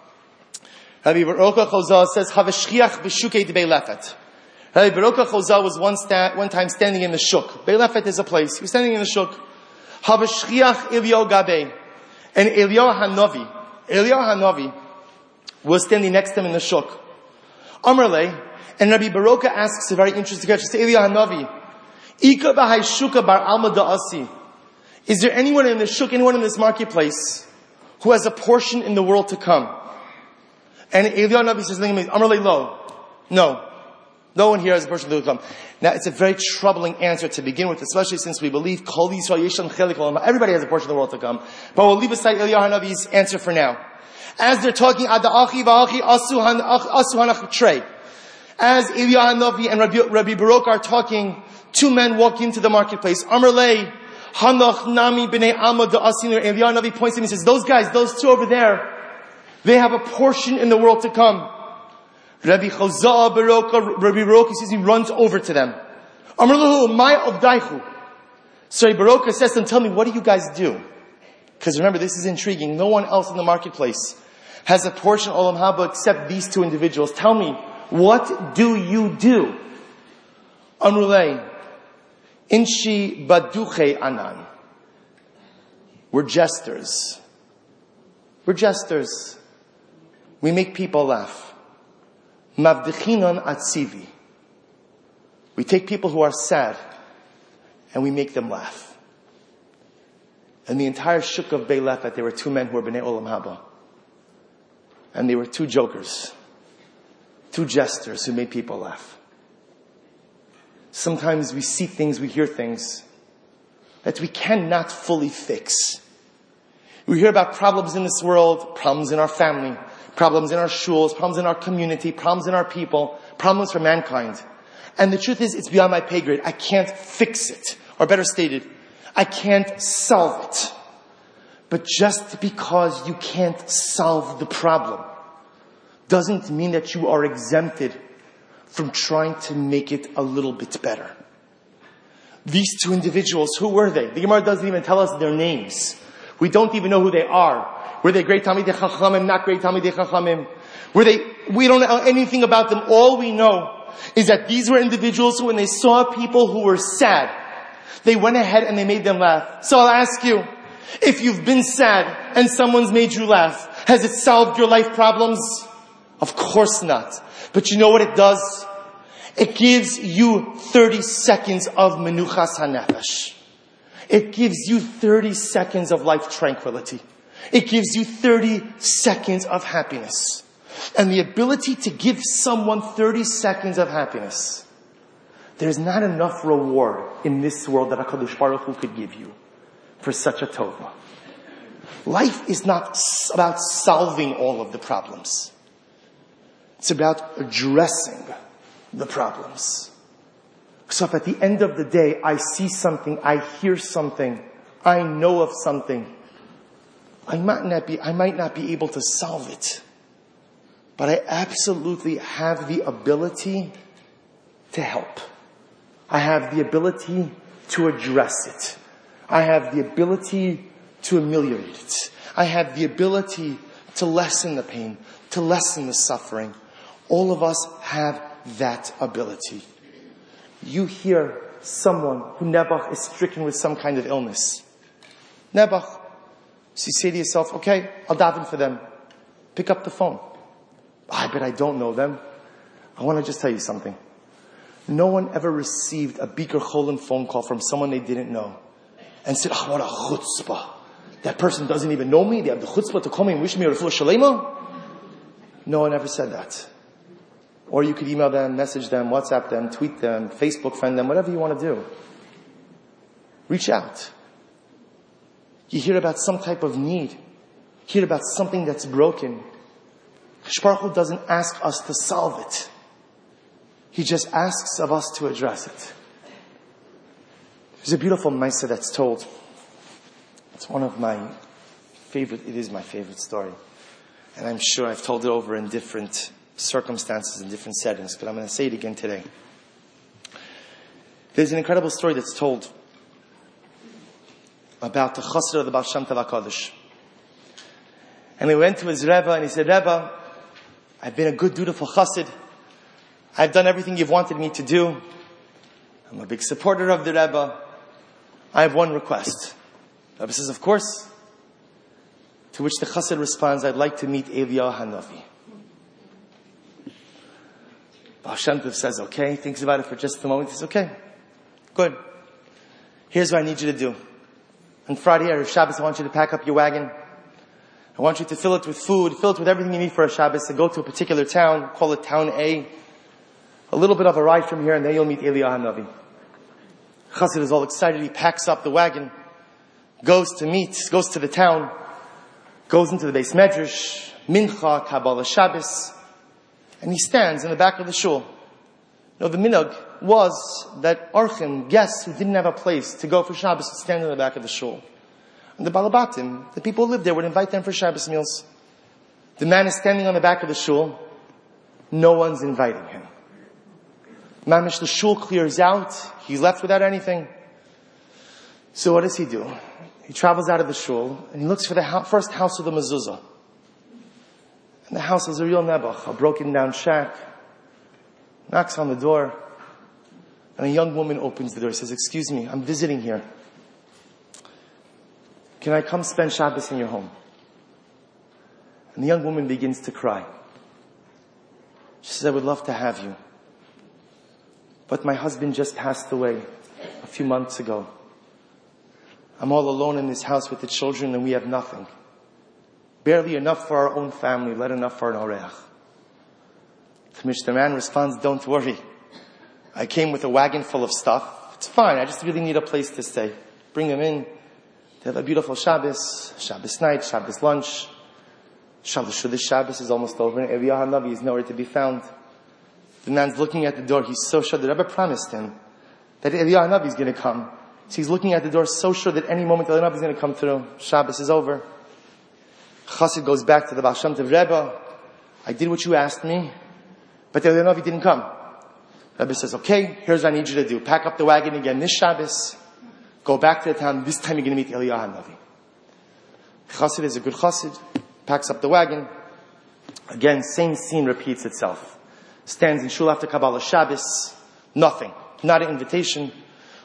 Rabbi Baruch Chozal says, Havashchiach b'shukei d'Bei Lefet. Rabbi Baruch Chozal was one, sta- one time standing in the shuk. Bei Lefet is a place. He was standing in the shuk. Havashchiach Eliyahu Gabei. And Eliyahu Hanavi, Eliyahu Hanavi was standing next to him in the shuk. Amrle, and Rabbi Baroka asks a very interesting question. To Eliyahu Hanavi, Ika b'hai shuka bar alma da'asi. Is there anyone in the shuk, anyone in this marketplace, who has a portion in the world to come? And Eliyahu Hanavi says, Amrle lo. No. No one here has a portion to come. Now, it's a very troubling answer to begin with, especially since we believe Kol Yisrael Yeshem Chelik Olam. Everybody has a portion of the world to come. But we'll leave aside Eliyahu Hanavi's answer for now. As they're talking, Ad Achi V'Achi Asu Hanach Trey. As Eliyahu Hanavi and Rabbi, Rabbi Baruch are talking, two men walk into the marketplace. Amar Lei, Hanach Nami B'nei Alma Da'asin. Eliyahu Hanavi points to him and says, those guys, those two over there, they have a portion in the world to come. Rabbi Chozah Baruch, Rabbi Baruch, he says, he runs over to them. Amar Lahu, my Avdaichu. So Rabbi Baruch says to them, tell me, what do you guys do? Because remember, this is intriguing. No one else in the marketplace has a portion of Olam Haba except these two individuals. Tell me, what do you do? Amrulei, Inshi Baduche Anan. We're jesters. We're jesters. We make people laugh. Mavdechinon atzivi. We take people who are sad and we make them laugh. And the entire shuk of Bei Lefet, there were two men who were Bnei Olam Haba. And they were two jokers. Two jesters who made people laugh. Sometimes we see things, we hear things that we cannot fully fix. We hear about problems in this world, problems in our family, problems in our shuls, problems in our community, problems in our people, problems for mankind. And the truth is, it's beyond my pay grade. I can't fix it. Or better stated, I can't solve it. But just because you can't solve the problem doesn't mean that you are exempted from trying to make it a little bit better. These two individuals, who were they? The Gemara doesn't even tell us their names. We don't even know who they are. Were they great Talmidei Chachamim, not great Talmidei Chachamim? Were they, we don't know anything about them. All we know is that these were individuals who, when they saw people who were sad, They went ahead and they made them laugh. So I'll ask you, if you've been sad and someone's made you laugh, has it solved your life problems? Of course not. But you know what it does? It gives you thirty seconds of menuchas hanefesh. It gives you thirty seconds of life tranquility. It gives you thirty seconds of happiness. And the ability to give someone thirty seconds of happiness. There's not enough reward in this world that HaKadosh Baruch Hu could give you for such a tova. Life is not about solving all of the problems. It's about addressing the problems. So if at the end of the day I see something, I hear something, I know of something, I might not be, I might not be able to solve it. But I absolutely have the ability to help. I have the ability to address it. I have the ability to ameliorate it. I have the ability to lessen the pain, to lessen the suffering. All of us have that ability. You hear someone who Nebuch is stricken with some kind of illness. Nebuch. So you say to yourself, okay, I'll daven for them. Pick up the phone. I bet I don't know them. I want to just tell you something. No one ever received a Bikur Cholim phone call from someone they didn't know and said, oh, what a chutzpah. That person doesn't even know me. They have the chutzpah to call me and wish me a refuah shalema. No one ever said that. Or you could email them, message them, WhatsApp them, tweet them, Facebook friend them, whatever you want to do. Reach out. You hear about some type of need. Hear about something that's broken. Baruch Hu doesn't ask us to solve it. He just asks of us to address it. There's a beautiful Maisa that's told. It's one of my favorite, it is my favorite story. And I'm sure I've told it over in different circumstances, in different settings, but I'm going to say it again today. There's an incredible story that's told about the chassid of the Baal Shem Tov HaKadosh. And he went to his Rebbe and he said, Rebbe, I've been a good, dutiful chassid. I've done everything you've wanted me to do. I'm a big supporter of the Rebbe. I have one request. The Rebbe says, of course. To which the chassid responds, I'd like to meet Eliyahu Hanavi. Baal Shem Tov says, okay. Thinks about it for just a moment. He says, okay, good. Here's what I need you to do. On Friday, Erev Shabbos, I want you to pack up your wagon. I want you to fill it with food, fill it with everything you need for a Shabbos, and go to a particular town, call it Town A. A little bit of a ride from here, and then you'll meet Eliyahu Hanavi. Chassid is all excited. He packs up the wagon, goes to meet, goes to the town, goes into the Beis Medrash, Mincha, Kabbalah Shabbos, and he stands in the back of the shul. You know, the minhag was that orchim, guests who didn't have a place to go for Shabbos, would stand in the back of the shul. And the balabatim, the people who lived there, would invite them for Shabbos meals. The man is standing on the back of the shul. No one's inviting him. Mamish, the shul clears out. He's left without anything. So what does he do? He travels out of the shul and he looks for the ho- first house with a mezuzah. And the house is a real nebuch, a broken down shack. Knocks on the door. And a young woman opens the door. Says, excuse me, I'm visiting here. Can I come spend Shabbos in your home? And the young woman begins to cry. She says, I would love to have you. But my husband just passed away a few months ago. I'm all alone in this house with the children and we have nothing. Barely enough for our own family, let enough for an oreach. To which the man responds, don't worry. I came with a wagon full of stuff. It's fine, I just really need a place to stay. Bring them in. They have a beautiful Shabbos, Shabbos night, Shabbos lunch. Shabbos this Shabbos is almost over and Eliyahu Hanavi is nowhere to be found. The man's looking at the door, he's so sure. The Rebbe promised him that Eliyahu Hanavi is going to come. So he's looking at the door so sure that any moment Eliyahu Hanavi is going to come through. Shabbos is over. Chassid goes back to the Baal Shem Tov, Rebbe, I did what you asked me, but Eliyahu Hanavi didn't come. The Rebbe says, okay, here's what I need you to do. Pack up the wagon again this Shabbos. Go back to the town. This time you're going to meet Eliyahu Hanavi. Chassid is a good chassid. Packs up the wagon. Again, same scene repeats itself. Stands in shul after Kabbalah Shabbos. Nothing. Not an invitation.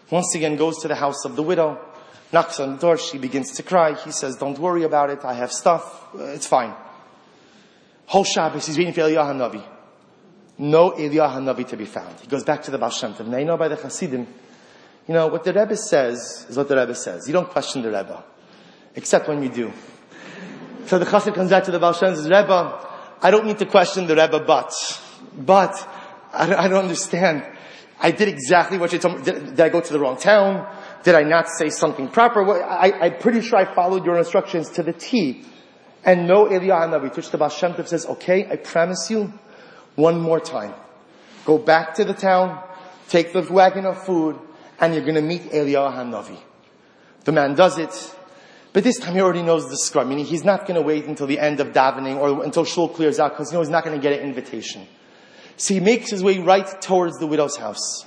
Once again goes to the house of the widow, knocks on the door, she begins to cry. He says, don't worry about it, I have stuff, it's fine. Whole Shabbos, he's waiting for Eliyahu Hanavi. No Eliyahu Hanavi to be found. He goes back to the Baal Shem Tov. Now you know by the Hasidim, you know, what the Rebbe says is what the Rebbe says. You don't question the Rebbe. Except when you do. So the Chassid comes back to the Baal Shem and says, Rebbe, I don't need to question the Rebbe, but, but, I don't, I don't understand. I did exactly what you told me. Did, did I go to the wrong town? Did I not say something proper? Well, I, I'm pretty sure I followed your instructions to the T. And no Eliyahu Hanavi. To which the Baal Shem Tov says, okay, I promise you, one more time. Go back to the town, take the wagon of food, and you're going to meet Eliyahu Hanavi. The man does it. But this time he already knows the score. Meaning he's not going to wait until the end of davening or until shul clears out because he knows he's not going to get an invitation. So he makes his way right towards the widow's house.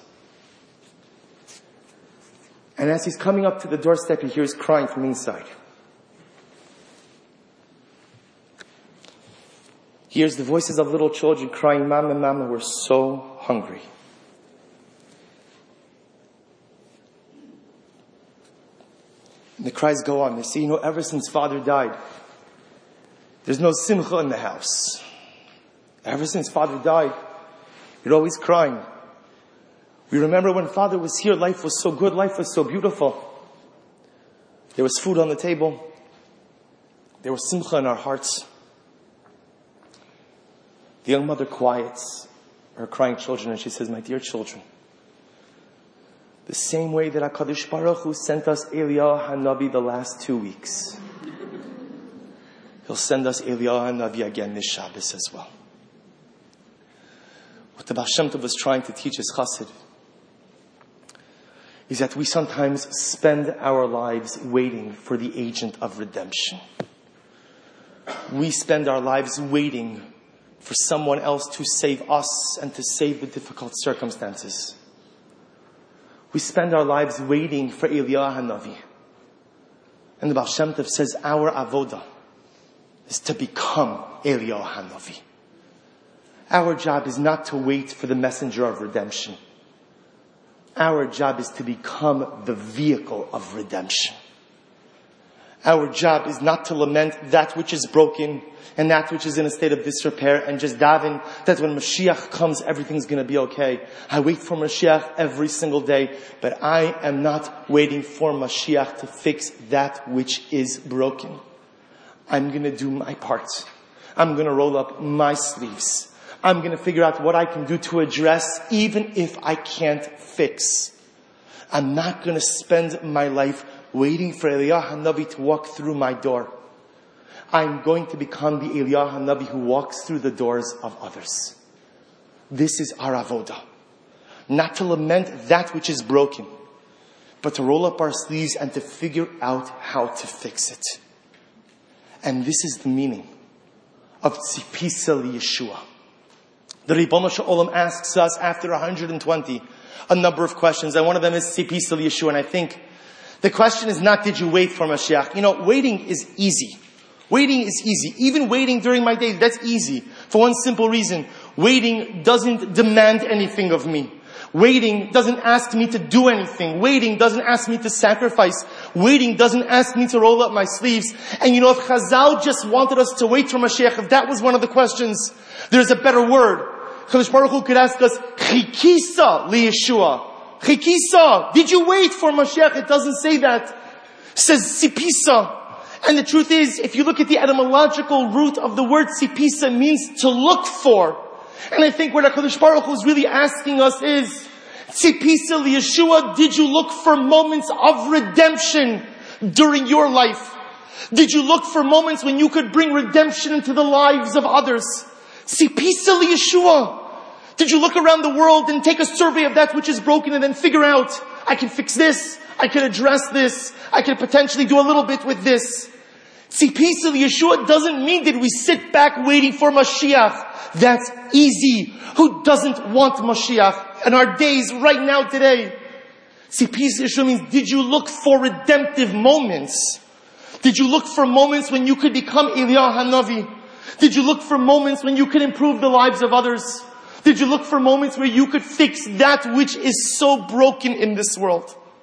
And as he's coming up to the doorstep, he hears crying from inside. He hears the voices of little children crying, Mama, Mama, we're so hungry. And the cries go on. They say, you know, ever since Father died, there's no simcha in the house. Ever since Father died, you're always crying. We remember when Father was here, life was so good, life was so beautiful. There was food on the table. There was simcha in our hearts. The young mother quiets her crying children and she says, my dear children, the same way that HaKadosh Baruch Hu sent us Eliyahu Hanavi the last two weeks, He'll send us Eliyahu Hanavi again this Shabbos as well. What the Baal Shem Tov was trying to teach his chassid is that we sometimes spend our lives waiting for the agent of redemption. We spend our lives waiting for someone else to save us and to save the difficult circumstances. We spend our lives waiting for Eliyahu Hanavi. And the Baal Shem Tov says our avoda is to become Eliyahu Hanavi. Our job is not to wait for the messenger of redemption. Our job is to become the vehicle of redemption. Our job is not to lament that which is broken and that which is in a state of disrepair and just daven that when Mashiach comes, everything's going to be okay. I wait for Mashiach every single day, but I am not waiting for Mashiach to fix that which is broken. I'm going to do my part. I'm going to roll up my sleeves. I'm going to figure out what I can do to address even if I can't fix. I'm not going to spend my life waiting for Eliyahu Hanavi to walk through my door. I'm going to become the Eliyahu Hanavi who walks through the doors of others. This is our avodah. Not to lament that which is broken, but to roll up our sleeves and to figure out how to fix it. And this is the meaning of Tzipisa Yeshua. The Ribono Shel Olam asks us after one hundred twenty a number of questions, and one of them is Tzipisa Yeshua. And I think the question is not, did you wait for Mashiach? You know, waiting is easy. Waiting is easy. Even waiting during my day, that's easy. For one simple reason. Waiting doesn't demand anything of me. Waiting doesn't ask me to do anything. Waiting doesn't ask me to sacrifice. Waiting doesn't ask me to roll up my sleeves. And you know, if Chazal just wanted us to wait for Mashiach, if that was one of the questions, there's a better word. Kadosh Baruch Hu could ask us, Chikisa li Yeshua. Chikisa, did you wait for Mashiach? It doesn't say that. It says Sipisa. And the truth is, if you look at the etymological root of the word Sipisa, means to look for. And I think what HaKadosh Baruch Hu is really asking us is, Tzipisa li Yeshua, did you look for moments of redemption during your life? Did you look for moments when you could bring redemption into the lives of others? Tzipisa li Yeshua. Did you look around the world and take a survey of that which is broken and then figure out, I can fix this, I can address this, I can potentially do a little bit with this? Tzipisa li Yeshua doesn't mean that we sit back waiting for Mashiach. That's easy. Who doesn't want Mashiach in our days right now today? Tzipisa li Yeshua means, did you look for redemptive moments? Did you look for moments when you could become Eliyahu Hanavi? Did you look for moments when you could improve the lives of others? Did you look for moments where you could fix that which is so broken in this world?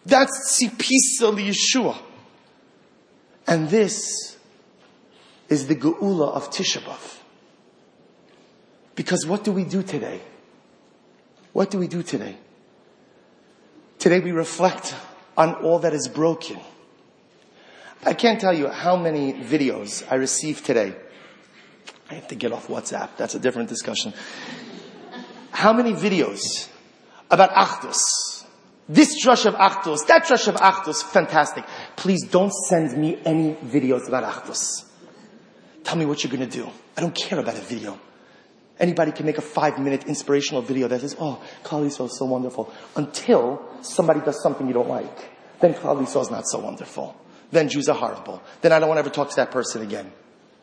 That's tzipisa liyeshua. And this is the geula of Tisha B'Av. Because what do we do today? What do we do today? Today we reflect on all that is broken. I can't tell you how many videos I received today. I have to get off WhatsApp. That's a different discussion. How many videos about Achdus? This drush of Achdus, that drush of Achdus, fantastic. Please don't send me any videos about Achdus. Tell me what you're going to do. I don't care about a video. Anybody can make a five-minute inspirational video that says, oh, Klal Yisrael is so wonderful. Until somebody does something you don't like. Then Klal Yisrael is not so wonderful. Then Jews are horrible. Then I don't want to ever talk to that person again.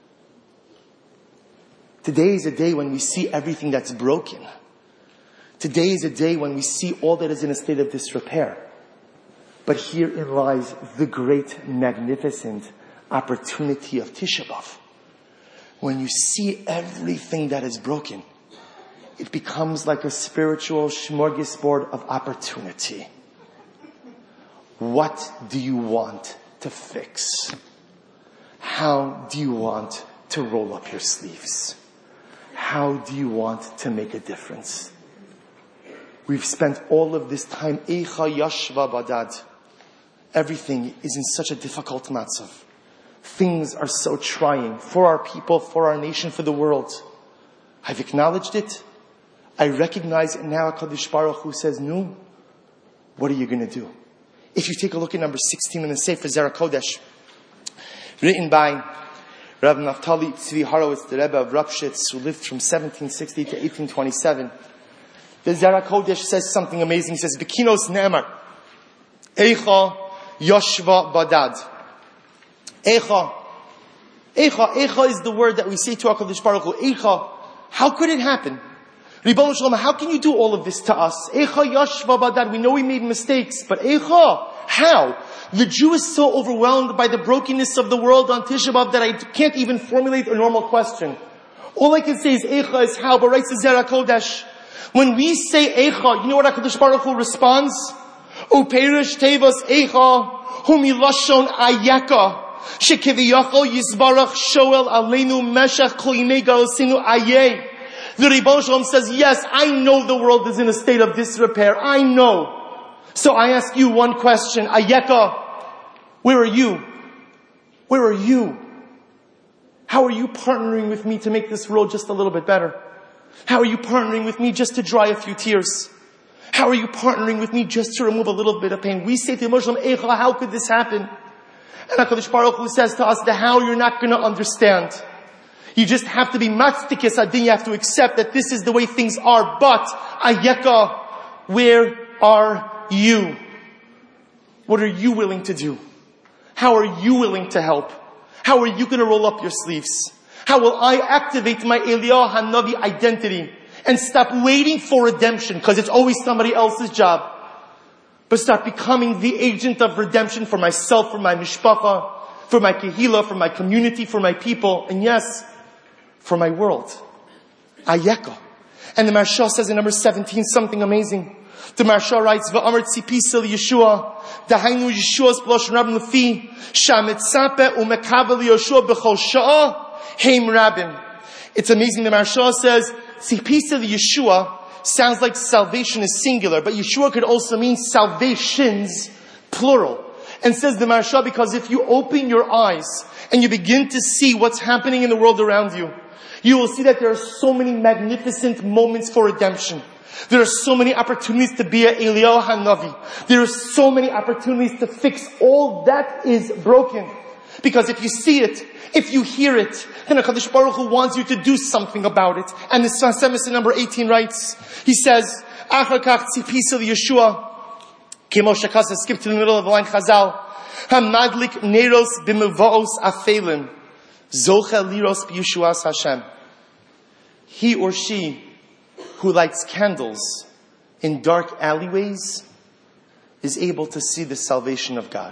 Today is a day when we see everything that's broken. Today is a day when we see all that is in a state of disrepair. But herein lies the great, magnificent opportunity of Tisha B'Av. When you see everything that is broken, it becomes like a spiritual smorgasbord of opportunity. What do you want to fix? How do you want to roll up your sleeves? How do you want to make a difference? We've spent all of this time, Eicha Yashva Badad. Everything is in such a difficult matzav. Things are so trying for our people, for our nation, for the world. I've acknowledged it. I recognize it now. HaKadosh Baruch Hu says, no. What are you going to do? If you take a look at number sixteen in the Sefer Zera Kodesh, written by Rav Naftali Tzvi Horowitz, the Rebbe of Ropshitz, who lived from seventeen sixty to eighteen twenty-seven. The Zera Kodesh says something amazing. He says, Bekinos Ne'emar, Eicha Yoshva Badad. Eicha. Eicha. Eicha is the word that we say to HaKadosh Baruch Hu. Eicha. How could it happen? Ribono Shel Olam, how can you do all of this to us? Eicha Yoshva Badad. We know we made mistakes, but Eicha. How? The Jew is so overwhelmed by the brokenness of the world on Tisha B'Av that I can't even formulate a normal question. All I can say is Eicha is how, but writes the Zera Kodesh. When we say Eicha, you know what HaKadosh Baruch Hu responds? Uperish Tevas Eicha, Humilashon Ayeka, Shekiviyachol Yisbarach Shoel Aleinu Meshach Kol Yimei Galosinu Ayeh. The Ribono Shel Olam says, yes, I know the world is in a state of disrepair. I know. So I ask you one question. Ayeka, where are you? Where are you? How are you partnering with me to make this world just a little bit better? How are you partnering with me just to dry a few tears? How are you partnering with me just to remove a little bit of pain? We say to the Muslim, Eicha, how could this happen? And HaKadosh Baruch Hu says to us, the how you're not going to understand. You just have to be matztikis adin. You have to accept that this is the way things are. But, Ayeka, where are you? What are you willing to do? How are you willing to help? How are you going to roll up your sleeves? How will I activate my Eliyahu Hanavi identity and stop waiting for redemption because it's always somebody else's job, but start becoming the agent of redemption for myself, for my mishpacha, for my kehila, for my community, for my people, and yes, for my world. Ayeka. And the Maharsha says in number seventeen something amazing. The Maharsha writes, V'amar tzipisa Yeshua, dahainu Yeshua's b'loshon rabin lefi, shamitzape umekavel Yeshua b'chol sha'ah, heim rabin. It's amazing. The Maharsha says, tzipisa Yeshua sounds like salvation is singular, but Yeshua could also mean salvations, plural. And says the Maharsha, because if you open your eyes and you begin to see what's happening in the world around you, you will see that there are so many magnificent moments for redemption. There are so many opportunities to be a Eliyahu Hanavi. There are so many opportunities to fix all that is broken. Because if you see it, if you hear it, then HaKadosh Baruch Hu wants you to do something about it. And the Sfas Emes in number eighteen writes, he says, Achar kach tzipisa Yeshua, Kemo shekasa, skip to the middle of the line, Chazal, Hamadlik neros b'mevaos afelim, zocha liros b'Yeshuas Hashem. He or she who lights candles in dark alleyways is able to see the salvation of God.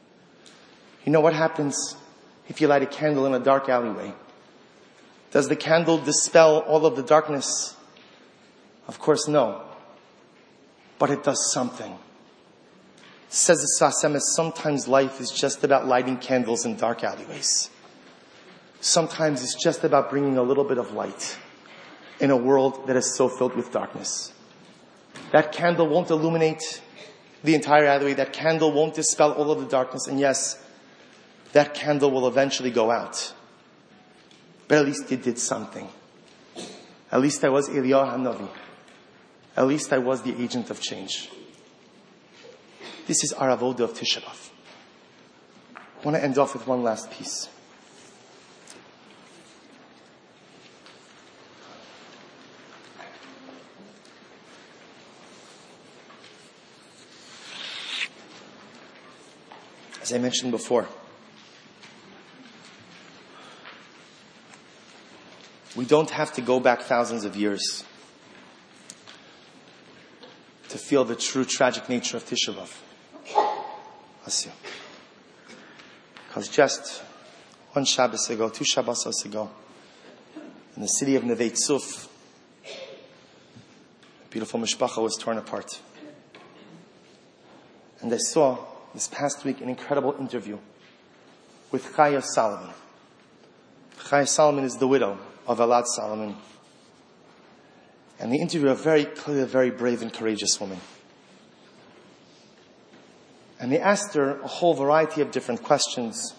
You know what happens if you light a candle in a dark alleyway? Does the candle dispel all of the darkness? Of course, no. But it does something. Says the Sfas Emes, sometimes life is just about lighting candles in dark alleyways. Sometimes it's just about bringing a little bit of light in a world that is so filled with darkness. That candle won't illuminate the entire alleyway. That candle won't dispel all of the darkness. And yes, that candle will eventually go out. But at least you did something. At least I was Eliyahu Hanavi. At least I was the agent of change. This is our avoda of Tisha B'Av. I want to end off with one last piece. As I mentioned before, we don't have to go back thousands of years to feel the true tragic nature of Tisha B'Av. Because just one Shabbos ago, two Shabbosos ago, in the city of Neve Tzuf, a beautiful mishpacha was torn apart. And I saw this past week an incredible interview with Chaya Solomon. Chaya Solomon is the widow of Elad Solomon. And the interview, a very clear, very brave and courageous woman. And they asked her a whole variety of different questions.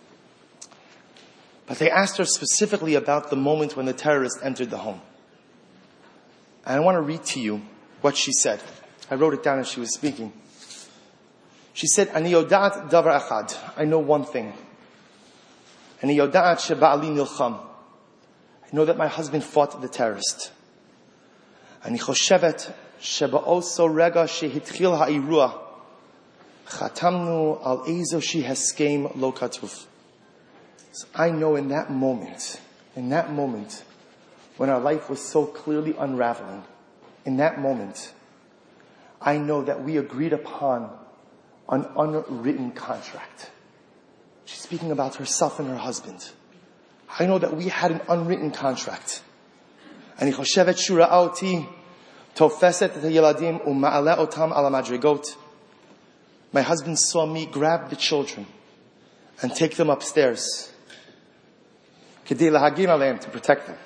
But they asked her specifically about the moment when the terrorist entered the home. And I want to read to you what she said. I wrote it down as she was speaking. She said, Ani yodat davar echad. I know one thing. Ani yodat sheba'ali nilcham. I know that my husband fought the terrorist. Ani choshevet sheba'oso rega shehitchil ha'irua. Chatamnu al ezo she heskem lo katuf. So I know in that moment, in that moment, when our life was so clearly unraveling, in that moment, I know that we agreed upon an unwritten contract. She's speaking about herself and her husband. I know that we had an unwritten contract. Ani choshevet shura oti tofeset et hayeladim uma'ale otam ala madrigot. My husband saw me grab the children and take them upstairs kedei lahagin aleim, to protect them.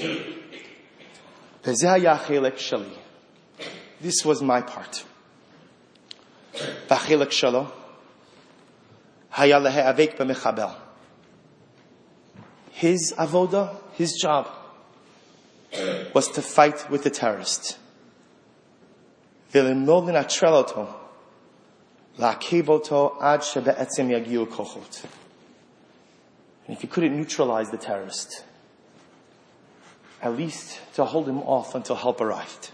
V'zeh haya chelek shali. This was my part. V'chelek shalo haya lehe'avek b'mechabel. His avoda, his job, was to fight with the terrorist. V'limnol l'natrel oto la'akev oto ad shebe'etzem yagiu kochot. And if you couldn't neutralize the terrorist, at least to hold him off until help arrived.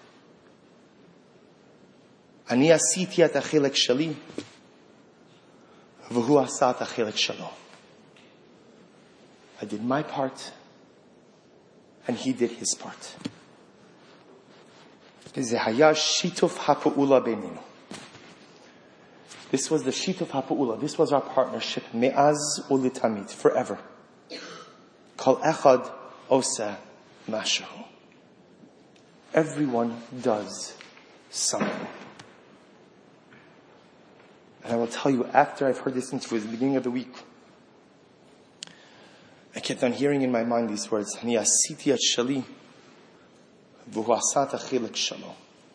Ani asiti et hachelek shali, v'hu asa et hachelek shalo. I did my part, and he did his part. This was the shituf ha'pa'ula. This was our partnership. Me'az ulitamid, forever. Kol echad oseh mashahu. Everyone does something. And I will tell you, after I've heard this interview at the beginning of the week, I kept on hearing in my mind these words, Ani asiti et shali, v'hu asa et hachelek shalo.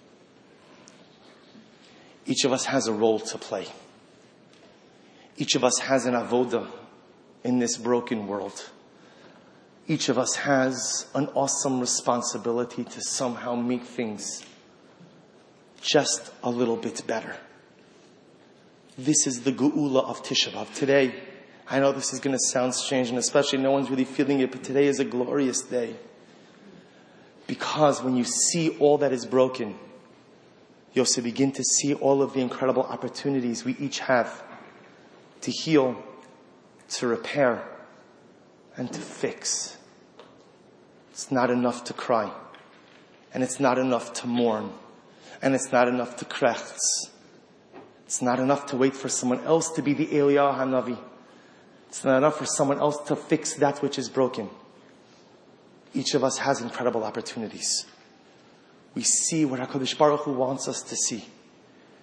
Each of us has a role to play. Each of us has an avoda in this broken world. Each of us has an awesome responsibility to somehow make things just a little bit better. This is the geula of Tisha B'Av. Today, I know this is going to sound strange, and especially no one's really feeling it, but today is a glorious day. Because when you see all that is broken, you also begin to see all of the incredible opportunities we each have to heal, to repair, and to fix. It's not enough to cry. And it's not enough to mourn. And it's not enough to krechts. It's not enough to wait for someone else to be the Eliyahu Hanavi. It's not enough for someone else to fix that which is broken. Each of us has incredible opportunities. We see what HaKadosh Baruch Hu wants us to see.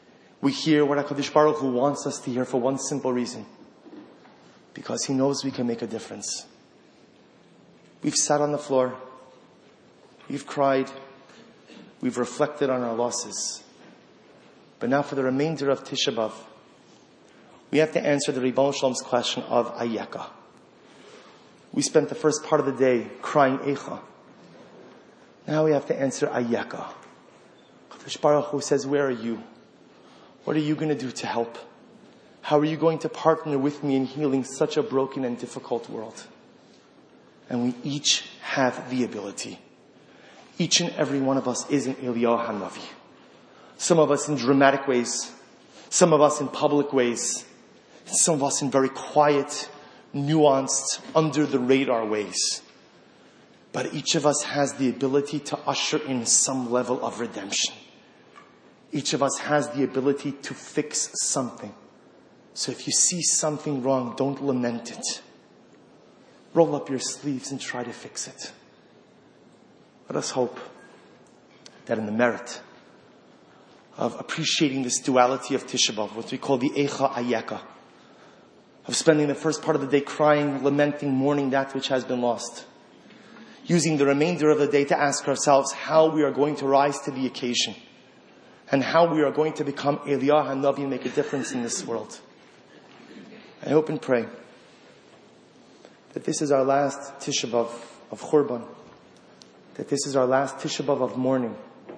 We hear what HaKadosh Baruch Hu wants us to hear for one simple reason. Because He knows we can make a difference. We've sat on the floor. We've cried. We've reflected on our losses. But now for the remainder of Tisha B'Av, we have to answer the Ribono Shel Olam's question of Ayeka. We spent the first part of the day crying Eicha. Now we have to answer Ayeka. HaKadosh Baruch Hu says, where are you? What are you going to do to help? How are you going to partner with me in healing such a broken and difficult world? And we each have the ability. Each and every one of us is an Eliyahu HaNavi. Some of us in dramatic ways. Some of us in public ways. Some of us in very quiet, nuanced, under the radar ways. But each of us has the ability to usher in some level of redemption. Each of us has the ability to fix something. So if you see something wrong, don't lament it. Roll up your sleeves and try to fix it. Let us hope that in the merit of appreciating this duality of Tisha B'Av, what we call the Eicha Ayeka, of spending the first part of the day crying, lamenting, mourning that which has been lost, using the remainder of the day to ask ourselves how we are going to rise to the occasion and how we are going to become Eliyahu HaNavi and make a difference in this world. I hope and pray that this is our last Tisha B'Av of Churban, that this is our last Tisha B'Av of mourning.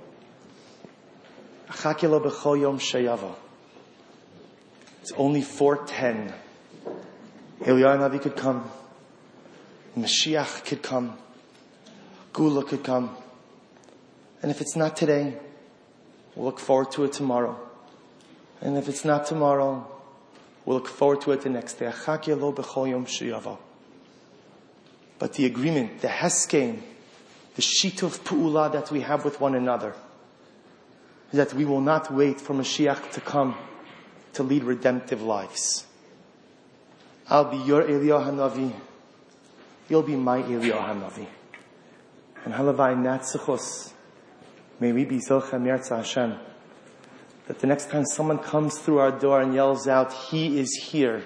It's only four ten. Eliyahu HaNavi could come. Mashiach could come. Gula could come. And if it's not today, we'll look forward to it tomorrow. And if it's not tomorrow, we'll look forward to it the next day. But the agreement, the heskein, the shituf pu'ula that we have with one another, is that we will not wait for Mashiach to come to lead redemptive lives. I'll be your Eliyahu HaNavi. You'll be my Eliyahu HaNavi. And halavai natzichos, may we be zochem Yirtzeh Hashem, that the next time someone comes through our door and yells out, He is here,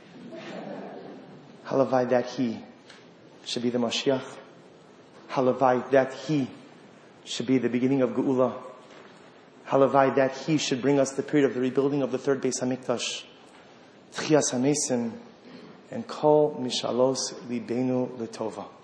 halavai that He should be the Mashiach. Halavai that He should be the beginning of Geula. Halavai that He should bring us the period of the rebuilding of the third Beis HaMikdash. Tchias HaMesim and Kol Mishalos Libenu L'Tova.